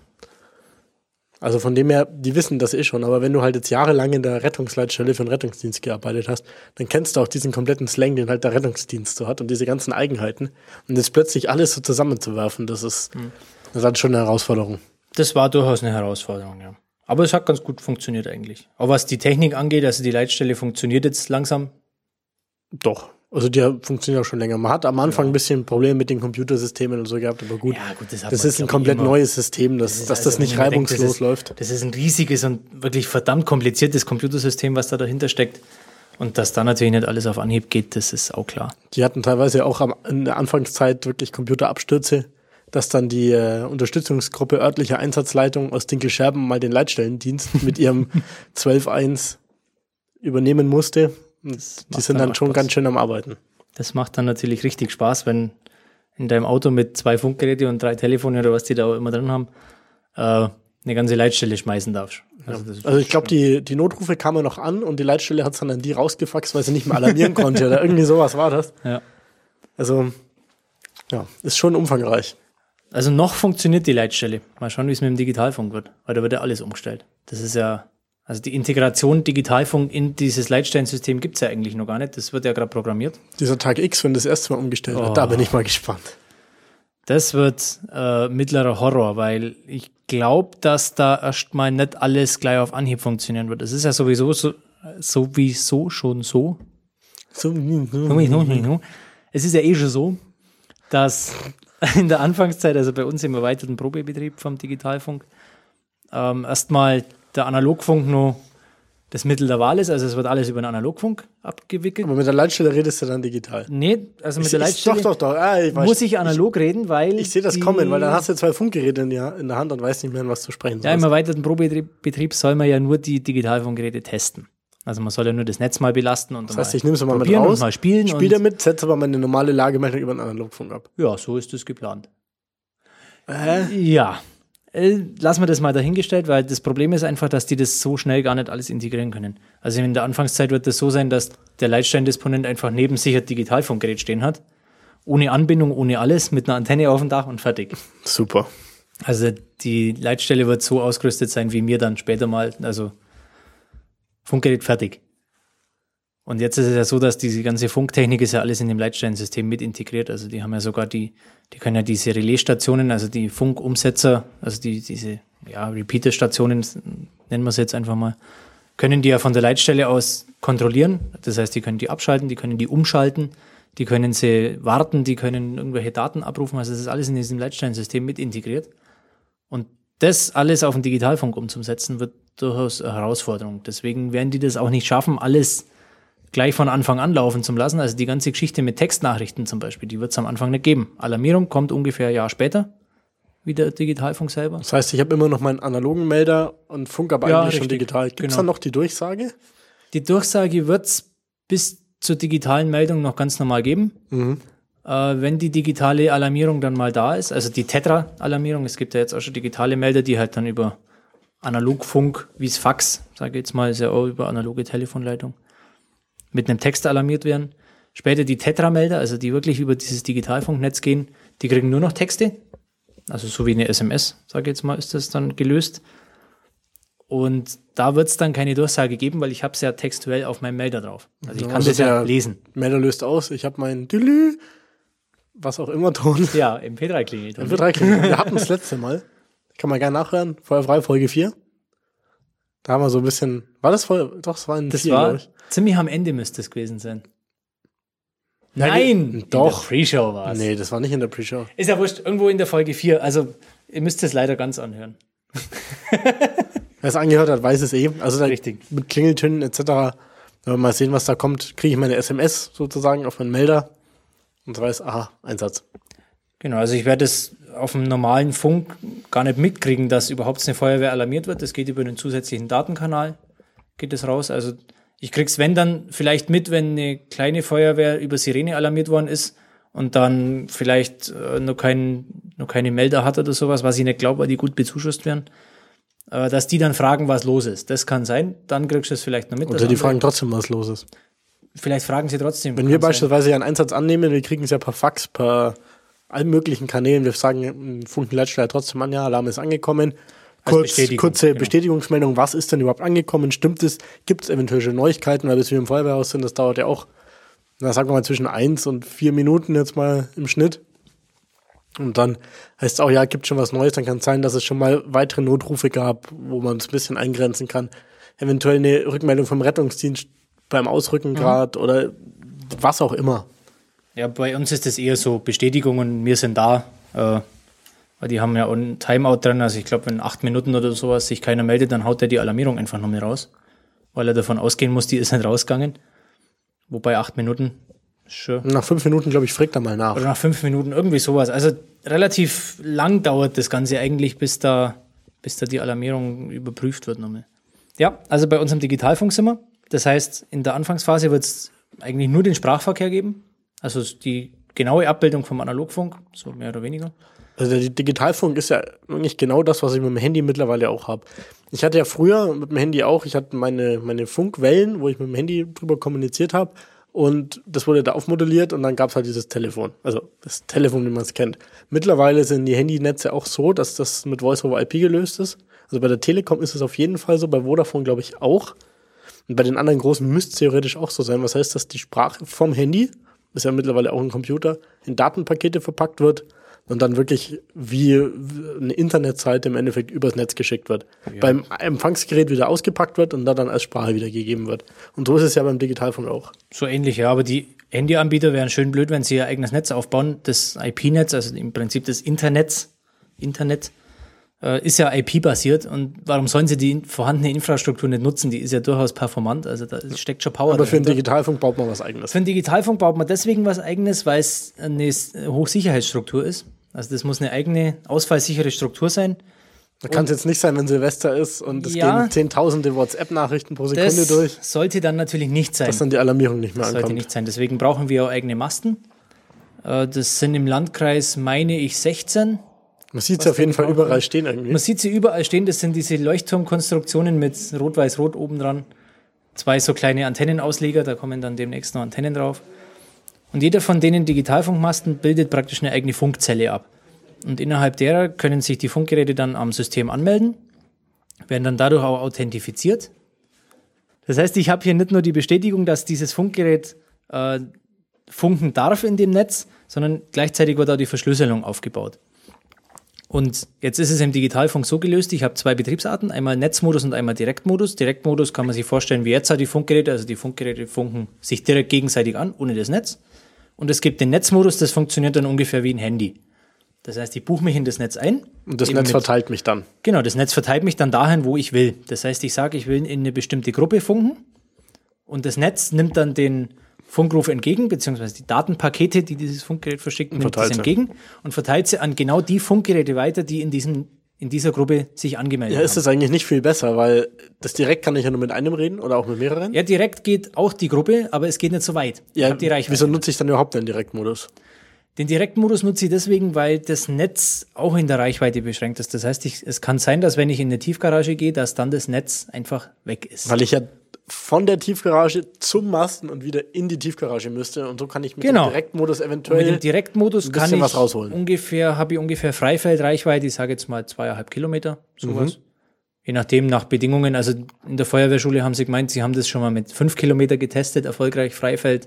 Also von dem her, die wissen das eh schon, aber wenn du halt jetzt jahrelang in der Rettungsleitstelle für den Rettungsdienst gearbeitet hast, dann kennst du auch diesen kompletten Slang, den halt der Rettungsdienst so hat und diese ganzen Eigenheiten. Und jetzt plötzlich alles so zusammenzuwerfen, das ist, hm. das ist halt schon eine Herausforderung. Das war durchaus eine Herausforderung, ja. Aber es hat ganz gut funktioniert eigentlich. Auch was die Technik angeht, also die Leitstelle funktioniert jetzt langsam. Doch. Also die funktioniert auch schon länger. Man hat am Anfang ja. ein bisschen Probleme mit den Computersystemen und so gehabt, aber gut. Ja, gut das, das ist ein komplett immer. neues System, dass das, dass also, das nicht reibungslos denkt, das ist, läuft. Das ist ein riesiges und wirklich verdammt kompliziertes Computersystem, was da dahinter steckt. Und dass da natürlich nicht alles auf Anhieb geht, das ist auch klar. Die hatten teilweise auch am, in der Anfangszeit wirklich Computerabstürze, dass dann die äh, Unterstützungsgruppe örtlicher Einsatzleitung aus Dinkelscherben mal den Leitstellendienst mit ihrem zwölf eins übernehmen musste. Die sind dann, dann schon Spaß. ganz schön am Arbeiten. Das macht dann natürlich richtig Spaß, wenn in deinem Auto mit zwei Funkgeräte und drei Telefone oder was die da auch immer drin haben, äh, eine ganze Leitstelle schmeißen darfst. Also, ja. also ich glaube, die, die Notrufe kamen noch an und die Leitstelle hat es dann an die rausgefaxt, weil sie nicht mehr alarmieren konnte oder irgendwie sowas war das. Ja. Also, ja, ist schon umfangreich. Also noch funktioniert die Leitstelle. Mal schauen, wie es mit dem Digitalfunk wird, weil da wird ja alles umgestellt. Das ist ja... Also die Integration Digitalfunk in dieses Leitstellensystem gibt es ja eigentlich noch gar nicht. Das wird ja gerade programmiert. Dieser Tag X, wenn das erste Mal umgestellt oh. wird, da bin ich mal gespannt. Das wird äh, mittlerer Horror, weil ich glaube, dass da erstmal nicht alles gleich auf Anhieb funktionieren wird. Es ist ja sowieso so, sowieso schon so. so. Es ist ja eh schon so, dass in der Anfangszeit, also bei uns im erweiterten Probebetrieb vom Digitalfunk, ähm, erstmal der Analogfunk noch das Mittel der Wahl ist, also es wird alles über den Analogfunk abgewickelt. Aber mit der Leitstelle redest du dann digital? Nee, also mit ich, der Leitstelle ich, doch, doch, doch. Ah, ich weiß, muss ich analog ich, reden, weil Ich sehe das kommen, weil dann hast du zwei Funkgeräte in, die, in der Hand und weißt nicht mehr, was zu sprechen sollst. Ja, im erweiterten Probebetrieb soll man ja nur die Digitalfunkgeräte testen. Also man soll ja nur das Netz mal belasten und das heißt, ich nehme es mal mit raus, mal spielen spiel damit, setze aber meine normale Lagemeldung über den Analogfunk ab. Ja, so ist das geplant. Äh? Ja. Äh, lassen wir das mal dahingestellt, weil das Problem ist einfach, dass die das so schnell gar nicht alles integrieren können. Also in der Anfangszeit wird das so sein, dass der Leitsteindisponent einfach neben sich ein Digitalfunkgerät stehen hat. Ohne Anbindung, ohne alles, mit einer Antenne auf dem Dach und fertig. Super. Also die Leitstelle wird so ausgerüstet sein, wie mir dann später mal, also Funkgerät fertig. Und jetzt ist es ja so, dass diese ganze Funktechnik ist ja alles in dem Leitsteinsystem mit integriert. Also die haben ja sogar die, die können ja diese Relaisstationen, also die Funkumsetzer, also die, diese, ja, Repeaterstationen, nennen wir es jetzt einfach mal, können die ja von der Leitstelle aus kontrollieren. Das heißt, die können die abschalten, die können die umschalten, die können sie warten, die können irgendwelche Daten abrufen. Also das ist alles in diesem Leitsteinsystem mit integriert. Und das alles auf den Digitalfunk umzusetzen, wird durchaus eine Herausforderung. Deswegen werden die das auch nicht schaffen, alles gleich von Anfang an laufen zu lassen. Also die ganze Geschichte mit Textnachrichten zum Beispiel, die wird es am Anfang nicht geben. Alarmierung kommt ungefähr ein Jahr später, wie der Digitalfunk selber. Das heißt, ich habe immer noch meinen analogen Melder und Funk aber Ja, eigentlich schon richtig. digital. Gibt es Genau. dann noch die Durchsage? Die Durchsage wird es bis zur digitalen Meldung noch ganz normal geben. Mhm. Äh, wenn die digitale Alarmierung dann mal da ist, also die Tetra-Alarmierung, es gibt ja jetzt auch schon digitale Melder, die halt dann über Analogfunk, wie es Fax, sage ich jetzt mal, ist ja auch über analoge Telefonleitung, mit einem Text alarmiert werden. Später die Tetra-Melder, also die wirklich über dieses Digitalfunknetz gehen, die kriegen nur noch Texte. Also so wie eine S M S, sage ich jetzt mal, ist das dann gelöst. Und da wird es dann keine Durchsage geben, weil ich habe es ja textuell auf meinem Melder drauf. Also ich Ja, kann also das ja der lesen. Melder löst aus. Ich habe meinen Dülü, was auch immer Ton. Ja, M P drei klingelt. M P drei klingelt. Wir hatten das letzte Mal. Kann man gerne nachhören. Feuerfrei, Folge vier. Da haben wir so ein bisschen, war das voll, doch, es war ein Das vier, war glaub ich. ziemlich am Ende müsste es gewesen sein. Ja, Nein, doch. In der Pre-Show war es. Nee, das war nicht in der Pre-Show. Ist ja wurscht, irgendwo in der Folge vier. Also, ihr müsst es leider ganz anhören. Wer es angehört hat, weiß es eh. Also da Richtig. mit Klingeltönen et cetera. Wenn wir mal sehen, was da kommt, kriege ich meine S M S sozusagen auf meinen Melder und weiß, aha, Einsatz. Genau, also ich werde es auf dem normalen Funk gar nicht mitkriegen, dass überhaupt eine Feuerwehr alarmiert wird. Das geht über einen zusätzlichen Datenkanal, geht es raus. Also ich krieg's, wenn dann, vielleicht mit, wenn eine kleine Feuerwehr über Sirene alarmiert worden ist und dann vielleicht äh, noch, kein, noch keine Melder hat oder sowas, was ich nicht glaube, weil die gut bezuschusst werden, äh, dass die dann fragen, was los ist. Das kann sein, dann kriegst du es vielleicht noch mit. Oder das die andere- fragen trotzdem, was los ist. Vielleicht fragen sie trotzdem. Wenn kann wir sein. beispielsweise ja einen Einsatz annehmen, wir kriegen es ja per Fax, per allen möglichen Kanälen, wir sagen, funken Leitstelle trotzdem an, ja, Alarm ist angekommen. Als Kurz, Bestätigung, kurze genau. Bestätigungsmeldung, was ist denn überhaupt angekommen? Stimmt es? Gibt es eventuell schon Neuigkeiten, weil bis wir im Feuerwehrhaus sind, das dauert ja auch, na, sagen wir mal, zwischen eins und vier Minuten jetzt mal im Schnitt. Und dann heißt es auch, ja, gibt schon was Neues, dann kann es sein, dass es schon mal weitere Notrufe gab, wo man es ein bisschen eingrenzen kann. Eventuell eine Rückmeldung vom Rettungsdienst beim Ausrücken gerade oder was auch immer. Ja, bei uns ist das eher so Bestätigungen, wir sind da. Äh, weil die haben ja auch ein Timeout drin. Also ich glaube, wenn acht Minuten oder sowas sich keiner meldet, dann haut der die Alarmierung einfach noch mit raus. Weil er davon ausgehen muss, die ist nicht rausgegangen. Wobei acht Minuten, schon. Nach fünf Minuten, glaube ich, fragt er mal nach. Oder nach fünf Minuten, irgendwie sowas. Also relativ lang dauert das Ganze eigentlich, bis da, bis da die Alarmierung überprüft wird nochmal. Ja, also bei unserem Digitalfunk sind wir. Das heißt, in der Anfangsphase wird es eigentlich nur den Sprachverkehr geben. Also die genaue Abbildung vom Analogfunk, so mehr oder weniger. Also der Digitalfunk ist ja eigentlich genau das, was ich mit dem Handy mittlerweile auch habe. Ich hatte ja früher mit dem Handy auch, ich hatte meine, meine Funkwellen, wo ich mit dem Handy drüber kommuniziert habe und das wurde da aufmodelliert und dann gab es halt dieses Telefon. Also das Telefon, wie man es kennt. Mittlerweile sind die Handynetze auch so, dass das mit Voice-over-I P gelöst ist. Also bei der Telekom ist es auf jeden Fall so, bei Vodafone glaube ich auch. Und bei den anderen großen müsste es theoretisch auch so sein. Was heißt, dass die Sprache vom Handy, ist ja mittlerweile auch ein Computer, in Datenpakete verpackt wird und dann wirklich wie eine Internetseite im Endeffekt übers Netz geschickt wird. Ja. Beim Empfangsgerät wieder ausgepackt wird und da dann als Sprache wiedergegeben wird. Und so ist es ja beim Digitalfunk auch. So ähnlich, ja, aber die Handyanbieter wären schön blöd, wenn sie ihr eigenes Netz aufbauen. Das I P-Netz, also im Prinzip das Internet, Internet äh, ist ja I P-basiert und warum sollen sie die vorhandene Infrastruktur nicht nutzen? Die ist ja durchaus performant, also da steckt schon Power Aber für den dahinter. Digitalfunk baut man was Eigenes. Für den Digitalfunk baut man deswegen was Eigenes, weil es eine Hochsicherheitsstruktur ist. Also das muss eine eigene, ausfallsichere Struktur sein. Da kann es jetzt nicht sein, wenn Silvester ist und es Ja. gehen zehntausende WhatsApp-Nachrichten pro Sekunde Das durch, sollte dann natürlich nicht sein. dass dann die Alarmierung nicht mehr Das sollte ankommt. nicht sein. Deswegen brauchen wir auch eigene Masten. Äh, Das sind im Landkreis, meine ich, sechzehn. Man sieht sie auf jeden Fall überall stehen irgendwie. Man sieht sie überall stehen. Das sind diese Leuchtturmkonstruktionen mit Rot-Weiß-Rot oben dran. Zwei so kleine Antennenausleger, da kommen dann demnächst noch Antennen drauf. Und jeder von denen Digitalfunkmasten bildet praktisch eine eigene Funkzelle ab. Und innerhalb derer können sich die Funkgeräte dann am System anmelden, werden dann dadurch auch authentifiziert. Das heißt, ich habe hier nicht nur die Bestätigung, dass dieses Funkgerät äh, funken darf in dem Netz, sondern gleichzeitig wird auch die Verschlüsselung aufgebaut. Und jetzt ist es im Digitalfunk so gelöst, ich habe zwei Betriebsarten, einmal Netzmodus und einmal Direktmodus. Direktmodus kann man sich vorstellen wie jetzt die Funkgeräte, also die Funkgeräte funken sich direkt gegenseitig an, ohne das Netz. Und es gibt den Netzmodus, das funktioniert dann ungefähr wie ein Handy. Das heißt, ich buche mich in das Netz ein. Und das Netz verteilt mich dann. Genau, das Netz verteilt mich dann dahin, wo ich will. Das heißt, ich sage, ich will in eine bestimmte Gruppe funken und das Netz nimmt dann den Funkruf entgegen, beziehungsweise die Datenpakete, die dieses Funkgerät verschickt, nimmt das entgegen und verteilt sie an genau die Funkgeräte weiter, die in diesem in dieser Gruppe sich angemeldet haben. Ja, ist das eigentlich nicht viel besser, weil das direkt kann ich ja nur mit einem reden oder auch mit mehreren? Ja, direkt geht auch die Gruppe, aber es geht nicht so weit. Ja, ich hab die Reichweite. Wieso nutze ich dann überhaupt den Direktmodus? Den Direktmodus nutze ich deswegen, weil das Netz auch in der Reichweite beschränkt ist. Das heißt, ich, es kann sein, dass wenn ich in eine Tiefgarage gehe, dass dann das Netz einfach weg ist. Weil ich ja von der Tiefgarage zum Masten und wieder in die Tiefgarage müsste und so kann ich mit genau. dem Direktmodus eventuell und mit dem Direktmodus ein kann ich was rausholen. ungefähr, habe ich ungefähr Freifeldreichweite, ich sage jetzt mal zweieinhalb Kilometer, sowas. Mhm. Je nachdem, nach Bedingungen. Also in der Feuerwehrschule haben sie gemeint, sie haben das schon mal mit fünf Kilometer getestet, erfolgreich Freifeld.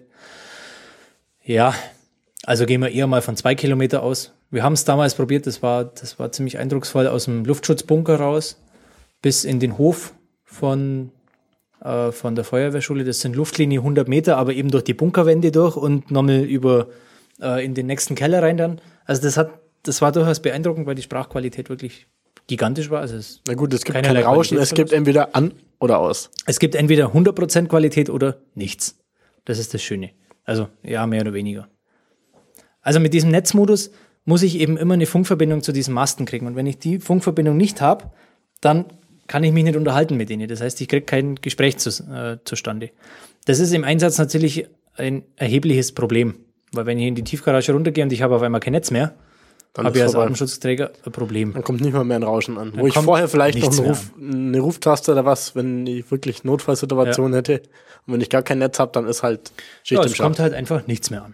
Ja, also gehen wir eher mal von zwei Kilometer aus. Wir haben es damals probiert, das war, das war ziemlich eindrucksvoll, aus dem Luftschutzbunker raus bis in den Hof von äh, von der Feuerwehrschule. Das sind Luftlinie hundert Meter, aber eben durch die Bunkerwände durch und nochmal über äh, in den nächsten Keller rein dann. Also das hat, das war durchaus beeindruckend, weil die Sprachqualität wirklich gigantisch war. Also es Na gut, es gibt kein Rauschen, es gibt entweder an oder aus. Es gibt entweder hundert Prozent Qualität oder nichts. Das ist das Schöne. Also ja, mehr oder weniger. Also mit diesem Netzmodus muss ich eben immer eine Funkverbindung zu diesen Masten kriegen. Und wenn ich die Funkverbindung nicht habe, dann kann ich mich nicht unterhalten mit denen. Das heißt, ich kriege kein Gespräch zu, äh, zustande. Das ist im Einsatz natürlich ein erhebliches Problem. Weil wenn ich in die Tiefgarage runtergehe und ich habe auf einmal kein Netz mehr, habe ich als Atemschutzträger ein Problem. Dann kommt nicht mal mehr ein Rauschen an. Dann Wo ich vorher vielleicht noch eine, Ruf, eine Ruftaste oder was, wenn ich wirklich Notfallsituation ja. hätte. Und wenn ich gar kein Netz habe, dann ist halt Schicht ja, im Schacht. Es kommt halt einfach nichts mehr an.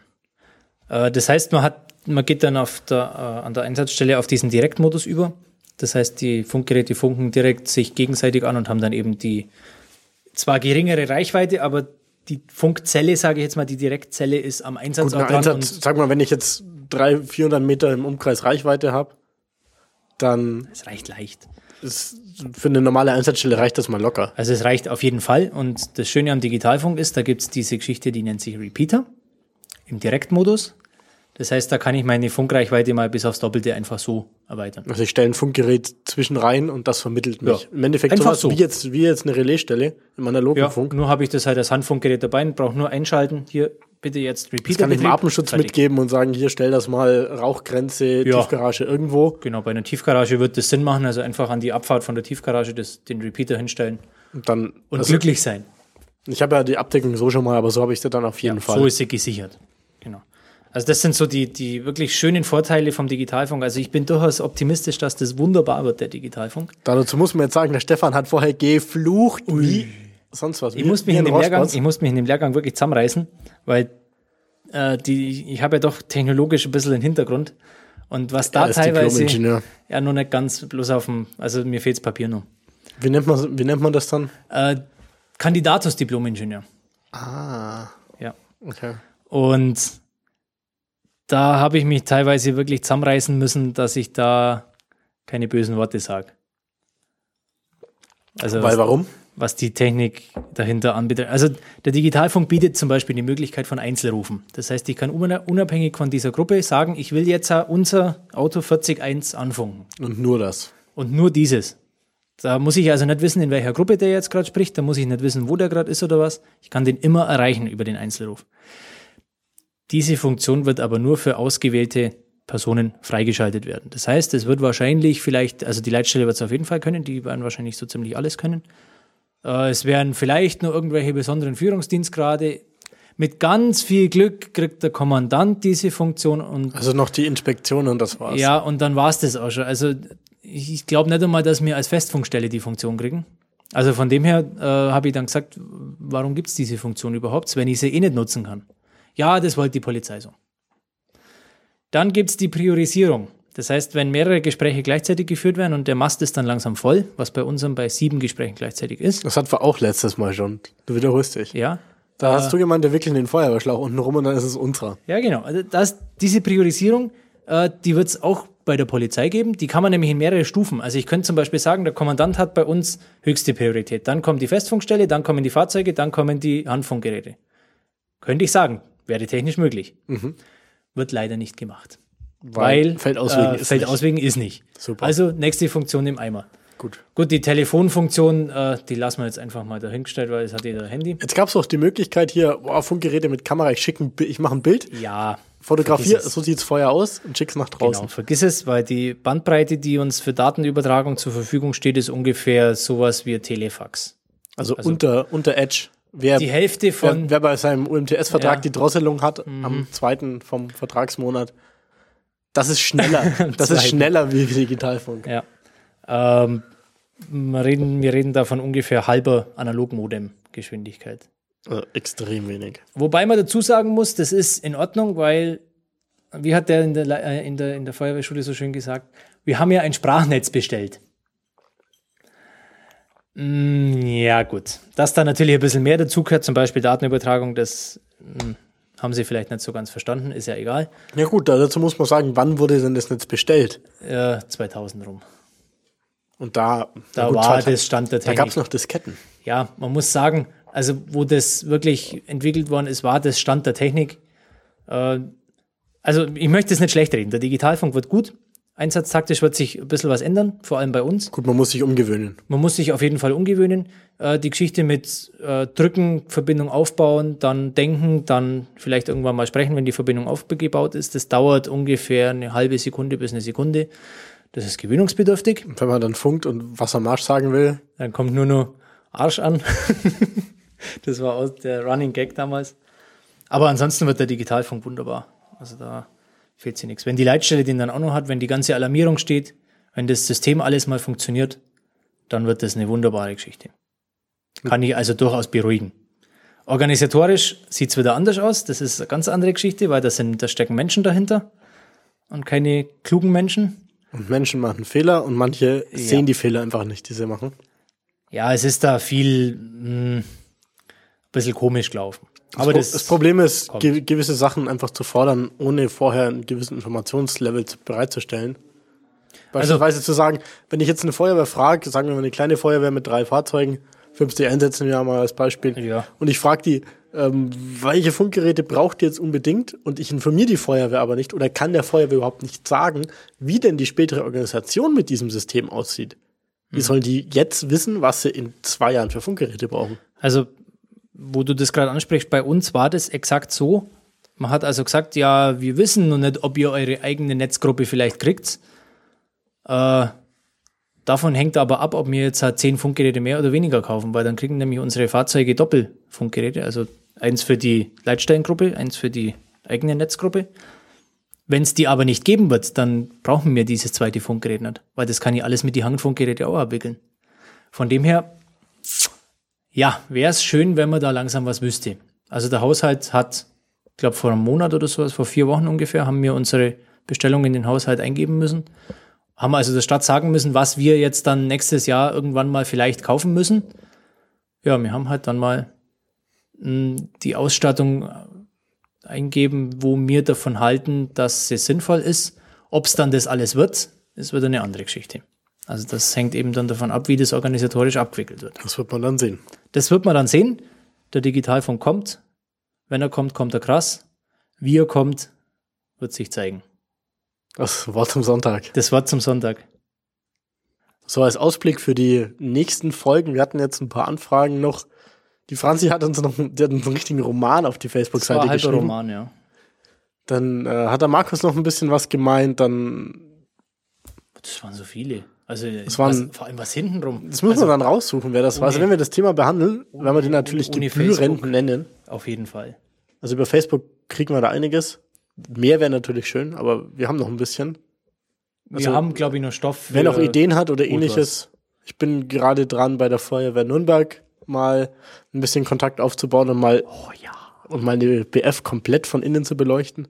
Das heißt, man hat, man geht dann auf der, äh, an der Einsatzstelle auf diesen Direktmodus über. Das heißt, die Funkgeräte funken direkt sich gegenseitig an und haben dann eben die zwar geringere Reichweite, aber die Funkzelle, sage ich jetzt mal, die Direktzelle ist am Einsatz Gut, auch dran. Einsatz, sag mal, wenn ich jetzt dreihundert, vierhundert Meter im Umkreis Reichweite habe, dann... Das reicht leicht. Ist, für eine normale Einsatzstelle reicht das mal locker. Also es reicht auf jeden Fall. Und das Schöne am Digitalfunk ist, da gibt es diese Geschichte, die nennt sich Repeater im Direktmodus. Das heißt, da kann ich meine Funkreichweite mal bis aufs Doppelte einfach so erweitern. Also ich stelle ein Funkgerät zwischen rein und das vermittelt mich. Ja. Im Endeffekt einfach sowas so. wie jetzt, wie jetzt eine Relaisstelle im analogen ja, Funk. Nur habe ich das halt als Handfunkgerät dabei und brauche nur einschalten. Hier bitte jetzt Repeater. Das kann ich dem Artenschutz mitgeben und sagen, hier stell das mal Rauchgrenze, ja. Tiefgarage irgendwo. Genau, bei einer Tiefgarage wird das Sinn machen. Also einfach an die Abfahrt von der Tiefgarage das, den Repeater hinstellen und, dann, und also glücklich sein. Ich habe ja die Abdeckung so schon mal, aber so habe ich sie dann auf jeden ja, Fall. So ist sie gesichert. Genau. Also das sind so die, die wirklich schönen Vorteile vom Digitalfunk. Also ich bin durchaus optimistisch, dass das wunderbar wird, der Digitalfunk. Dazu muss man jetzt sagen, der Stefan hat vorher geflucht Ui. wie sonst was. Ich muss mich in dem Lehrgang, ich muss mich in dem Lehrgang wirklich zusammenreißen, weil äh, die, ich habe ja doch technologisch ein bisschen den Hintergrund. Und was da teilweise ja noch nicht ganz bloß auf dem, also mir fehlt das Papier noch. Wie nennt man, wie nennt man das dann? Äh, Kandidatus Diplom-Ingenieur. Ah. Ja. Okay. Und da habe ich mich teilweise wirklich zusammenreißen müssen, dass ich da keine bösen Worte sage. Also Weil was, warum? Was die Technik dahinter anbetrifft. Also der Digitalfunk bietet zum Beispiel die Möglichkeit von Einzelrufen. Das heißt, ich kann unabhängig von dieser Gruppe sagen, ich will jetzt unser Auto vierzig eins anfunken. Und nur das. Und nur dieses. Da muss ich also nicht wissen, in welcher Gruppe der jetzt gerade spricht. Da muss ich nicht wissen, wo der gerade ist oder was. Ich kann den immer erreichen über den Einzelruf. Diese Funktion wird aber nur für ausgewählte Personen freigeschaltet werden. Das heißt, es wird wahrscheinlich vielleicht, also die Leitstelle wird es auf jeden Fall können, die werden wahrscheinlich so ziemlich alles können. Äh, es werden vielleicht nur irgendwelche besonderen Führungsdienstgrade. Mit ganz viel Glück kriegt der Kommandant diese Funktion und Also noch die Inspektion und das war's. ja, und dann war's das auch schon. Also ich glaube nicht einmal, dass wir als Festfunkstelle die Funktion kriegen. Also von dem her äh, habe ich dann gesagt, warum gibt's diese Funktion überhaupt, wenn ich sie eh nicht nutzen kann? Ja, das wollte die Polizei so. Dann gibt's die Priorisierung. Das heißt, wenn mehrere Gespräche gleichzeitig geführt werden und der Mast ist dann langsam voll, was bei unserem bei sieben Gesprächen gleichzeitig ist. Das hatten wir auch letztes Mal schon. Du wiederholst dich. Ja. Da äh, hast du jemanden, der wirklich den Feuerwehrschlauch unten rum und dann ist es unserer. Ja, genau. Also das, diese Priorisierung, äh, die wird es auch bei der Polizei geben. Die kann man nämlich in mehrere Stufen. Also ich könnte zum Beispiel sagen, der Kommandant hat bei uns höchste Priorität. Dann kommt die Festfunkstelle, dann kommen die Fahrzeuge, dann kommen die Handfunkgeräte. Könnte ich sagen. Wäre technisch möglich. Mhm. Wird leider nicht gemacht. Weil, Weil Feldauswegen äh, ist Feldauswegen ist nicht. Super. Also nächste Funktion im Eimer. Gut. Gut, die Telefonfunktion, äh, die lassen wir jetzt einfach mal dahingestellt, weil es hat jeder Handy. Jetzt gab es auch die Möglichkeit hier, boah, Funkgeräte mit Kamera, ich schicke ein, Bi- ich mache ein Bild, Ja, fotografiere, vergiss es. so sieht's vorher aus und schick's nach draußen. Genau, vergiss es, weil die Bandbreite, die uns für Datenübertragung zur Verfügung steht, ist ungefähr sowas wie Telefax. Also, Also- unter, unter Edge. Wer, Die Hälfte von, wer, wer bei seinem U M T S-Vertrag Ja. die Drosselung hat, am zweiten vom Vertragsmonat, das ist schneller. Das ist zweiten. schneller wie Digitalfunk. ja, ähm, wir reden, wir reden da von ungefähr halber Analogmodem-Geschwindigkeit. Also extrem wenig. Wobei man dazu sagen muss, das ist in Ordnung, weil, wie hat der in der, Le- äh, in der, in der Feuerwehrschule so schön gesagt, wir haben ja ein Sprachnetz bestellt. Mm, ja, gut. Dass da natürlich ein bisschen mehr dazugehört, zum Beispiel Datenübertragung, das mm, haben sie vielleicht nicht so ganz verstanden, ist ja egal. Ja gut, da- dazu muss man sagen, wann wurde denn das Netz bestellt? Äh, zweitausend rum. Und da, Da na gut, war zweitausend das Stand der Da Technik. gab es noch Disketten. Ja, man muss sagen, also wo das wirklich entwickelt worden ist, war das Stand der Technik. Äh, also ich möchte es nicht schlecht reden. Der Digitalfunk wird gut. Einsatztaktisch wird sich ein bisschen was ändern, vor allem bei uns. Gut, man muss sich umgewöhnen. Man muss sich auf jeden Fall umgewöhnen. Äh, die Geschichte mit äh, Drücken, Verbindung aufbauen, dann denken, dann vielleicht irgendwann mal sprechen, wenn die Verbindung aufgebaut ist. Das dauert ungefähr eine halbe Sekunde bis eine Sekunde. Das ist gewöhnungsbedürftig. Und wenn man dann funkt und Wassermarsch sagen will, Dann kommt nur noch Arsch an. Das war aus der Running Gag damals. Aber ansonsten wird der Digitalfunk wunderbar. Also da fehlt sich nichts. Wenn die Leitstelle den dann auch noch hat, wenn die ganze Alarmierung steht, wenn das System alles mal funktioniert, dann wird das eine wunderbare Geschichte. Kann ich also durchaus beruhigen. Organisatorisch sieht es wieder anders aus. Das ist eine ganz andere Geschichte, weil da, sind, da stecken Menschen dahinter und keine klugen Menschen. und Menschen machen Fehler und manche Ja. sehen die Fehler einfach nicht, die sie machen. Ja, es ist da viel mh, ein bisschen komisch gelaufen. Aber das, das, das Problem ist, kommt. ge gewisse Sachen einfach zu fordern, ohne vorher einen gewissen Informationslevel zu, bereitzustellen. Beispielsweise zu sagen, wenn ich jetzt eine Feuerwehr frage, sagen wir mal eine kleine Feuerwehr mit drei Fahrzeugen, fünfzig einsetzen wir mal als Beispiel, Ja. und ich frage die, ähm, welche Funkgeräte braucht ihr jetzt unbedingt, und ich informiere die Feuerwehr aber nicht oder kann der Feuerwehr überhaupt nicht sagen, wie denn die spätere Organisation mit diesem System aussieht. Wie Mhm. sollen die jetzt wissen, was sie in zwei Jahren für Funkgeräte brauchen? Also, wo du das gerade ansprichst, bei uns war das exakt so. Man hat also gesagt, ja, wir wissen noch nicht, ob ihr eure eigene Netzgruppe vielleicht kriegt. Äh, davon hängt aber ab, ob wir jetzt halt zehn Funkgeräte mehr oder weniger kaufen, weil dann kriegen nämlich unsere Fahrzeuge Doppelfunkgeräte, also eins für die Leitstellengruppe, eins für die eigene Netzgruppe. Wenn es die aber nicht geben wird, dann brauchen wir dieses zweite Funkgerät nicht, weil das kann ich alles mit die Hangfunkgeräte auch abwickeln. Von dem her, ja, wäre es schön, wenn man da langsam was wüsste. Also der Haushalt hat, ich glaube vor einem Monat oder sowas, vor vier Wochen ungefähr, haben wir unsere Bestellung in den Haushalt eingeben müssen. Haben also der Stadt sagen müssen, was wir jetzt dann nächstes Jahr irgendwann mal vielleicht kaufen müssen. Ja, wir haben halt dann mal mh, die Ausstattung eingeben, wo wir davon halten, dass es sinnvoll ist. Ob es dann das alles wird, ist wieder eine andere Geschichte. Also das hängt eben dann davon ab, wie das organisatorisch abgewickelt wird. Das wird man dann sehen. Das wird man dann sehen. Der Digitalfunk kommt. Wenn er kommt, kommt er krass. Wie er kommt, wird sich zeigen. Das Wort zum Sonntag. Das Wort zum Sonntag. So als Ausblick für die nächsten Folgen. Wir hatten jetzt ein paar Anfragen noch. Die Franzi hat uns noch die hat einen richtigen Roman auf die Das war Facebook-Seite halber geschrieben. Roman, ja. Dann äh, hat der Markus noch ein bisschen was gemeint. Dann Das waren so viele. Also Das waren- was, vor allem was hintenrum. das müssen also, wir dann raussuchen, wer das war. Also ohne- wenn wir das Thema behandeln, werden wir den natürlich ohne gebührend Facebook. nennen. Auf jeden Fall. Also über Facebook kriegen wir da einiges. Mehr wäre natürlich schön, aber wir haben noch ein bisschen. Also, wir haben, glaube ich, noch Stoff. Wer noch Ideen hat oder ähnliches, ich bin gerade dran, bei der Feuerwehr Nürnberg mal ein bisschen Kontakt aufzubauen und mal, oh, ja. und mal eine B F komplett von innen zu beleuchten.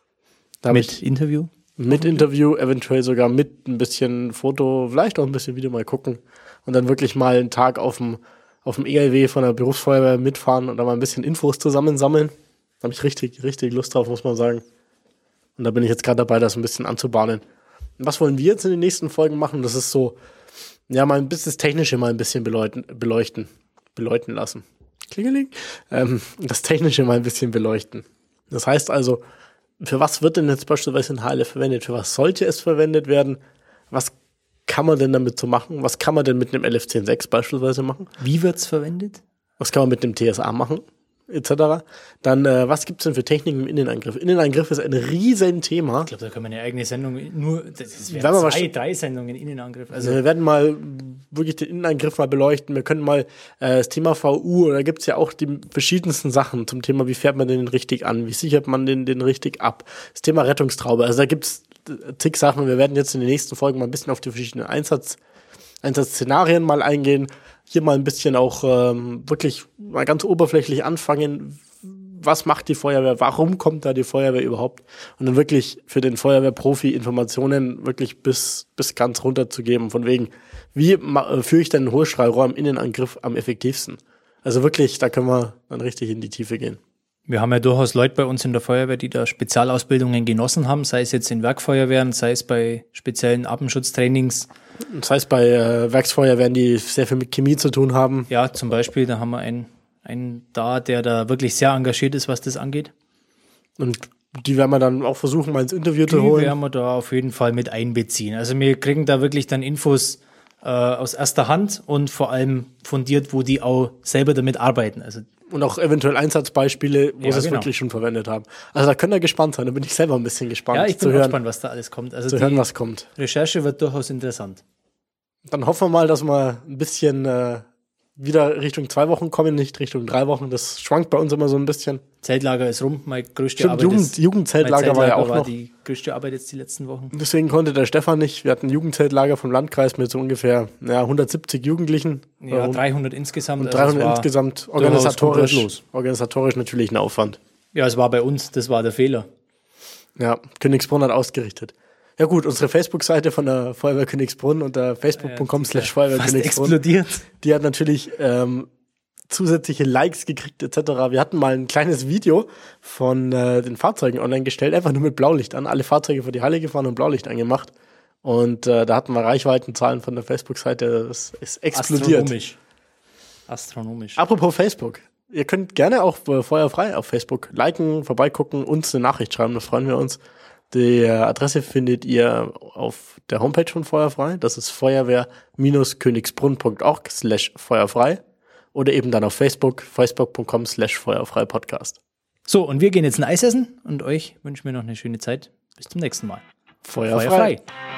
Da mit ich, Interview? Mit Interview, eventuell sogar mit ein bisschen Foto, vielleicht auch ein bisschen Video mal gucken und dann wirklich mal einen Tag auf dem auf dem E L W von der Berufsfeuerwehr mitfahren und da mal ein bisschen Infos zusammensammeln. Da habe ich richtig, richtig Lust drauf, muss man sagen. Und da bin ich jetzt gerade dabei, das ein bisschen anzubahnen. Und was wollen wir jetzt in den nächsten Folgen machen? Das ist so, ja, mal ein bisschen das Technische mal ein bisschen beleuchten, beleuchten, beleuchten lassen. Klingeling. Ähm, das Technische mal ein bisschen beleuchten. Das heißt also, für was wird denn jetzt beispielsweise ein H L F verwendet? Für was sollte es verwendet werden? Was kann man denn damit so machen? Was kann man denn mit einem L F zehn sechs beispielsweise machen? Wie wird's verwendet? Was kann man mit dem T S A machen? Etc. Dann, äh, was gibt's denn für Techniken im Innenangriff? Innenangriff ist ein riesen Thema. Ich glaube, da können wir eine eigene Sendung, nur, das wären zwei, drei Sendungen Innenangriff. Also wir werden mal wirklich den Innenangriff mal beleuchten. Wir können mal äh, das Thema V U, da gibt's ja auch die verschiedensten Sachen zum Thema, wie fährt man den richtig an? Wie sichert man den, den richtig ab? Das Thema Rettungstraube. Also da gibt's zig Sachen. Wir werden jetzt in den nächsten Folgen mal ein bisschen auf die verschiedenen Einsatz, Einsatzszenarien mal eingehen. Hier mal ein bisschen auch ähm, wirklich mal ganz oberflächlich anfangen. Was macht die Feuerwehr? Warum kommt da die Feuerwehr überhaupt? Und dann wirklich für den Feuerwehrprofi Informationen wirklich bis bis ganz runter zu geben. Von wegen, wie äh, führe ich denn ein Hohlstrahlrohr im Innenangriff am effektivsten? Also wirklich, da können wir dann richtig in die Tiefe gehen. Wir haben ja durchaus Leute bei uns in der Feuerwehr, die da Spezialausbildungen genossen haben, sei es jetzt in Werkfeuerwehren, sei es bei speziellen Atemschutztrainings. Das heißt, bei äh, Werksfeuerwehren, die sehr viel mit Chemie zu tun haben. Ja, zum Beispiel, da haben wir einen, einen da, der da wirklich sehr engagiert ist, was das angeht. Und die werden wir dann auch versuchen, mal ins Interview die zu holen. Die werden wir da auf jeden Fall mit einbeziehen. Also wir kriegen da wirklich dann Infos äh, aus erster Hand und vor allem fundiert, wo die auch selber damit arbeiten. Also und auch eventuell Einsatzbeispiele, wo ja, sie es genau. wirklich schon verwendet haben. Also da könnt ihr gespannt sein, da bin ich selber ein bisschen gespannt. Ja, ich bin zu hören, gespannt, was da alles kommt. Also zu die hören, was kommt. Recherche wird durchaus interessant. Dann hoffen wir mal, dass wir ein bisschen äh, wieder Richtung zwei Wochen kommen, nicht Richtung drei Wochen. Das schwankt bei uns immer so ein bisschen. Zeltlager ist rum, meine größte Stimmt, Arbeit Jugend, ist, Jugendzeltlager mein war ja Zeltlager auch war noch. die größte Arbeit jetzt die letzten Wochen. Deswegen konnte der Stefan nicht. Wir hatten ein Jugendzeltlager vom Landkreis mit so ungefähr ja, hundertsiebzig Jugendlichen. Ja, dreihundert insgesamt. Und dreihundert also insgesamt. Organisatorisch, organisatorisch natürlich ein Aufwand. Ja, es war bei uns, das war der Fehler. Ja, Königsbrunn hat ausgerichtet. Ja gut, unsere Facebook-Seite von der Feuerwehr Königsbrunn unter facebook punkt com slash Feuerwehr Königsbrunn, explodiert. Die hat natürlich ähm, zusätzliche Likes gekriegt et cetera. Wir hatten mal ein kleines Video von äh, den Fahrzeugen online gestellt, einfach nur mit Blaulicht an. Alle Fahrzeuge vor die Halle gefahren und Blaulicht angemacht. Und äh, da hatten wir Reichweitenzahlen von der Facebook-Seite. Das ist explodiert. Astronomisch. Astronomisch. Apropos Facebook. Ihr könnt gerne auch äh, feuerfrei auf Facebook liken, vorbeigucken, uns eine Nachricht schreiben, da freuen wir uns. Die Adresse findet ihr auf der Homepage von Feuerfrei. Das ist feuerwehr-königsbrunn punkt org slash feuerfrei. Oder eben dann auf Facebook, facebook punkt com slash feuerfrei Podcast. So, und wir gehen jetzt ein Eis essen und euch wünschen wir noch eine schöne Zeit. Bis zum nächsten Mal. Feuerfrei. Feuerfrei.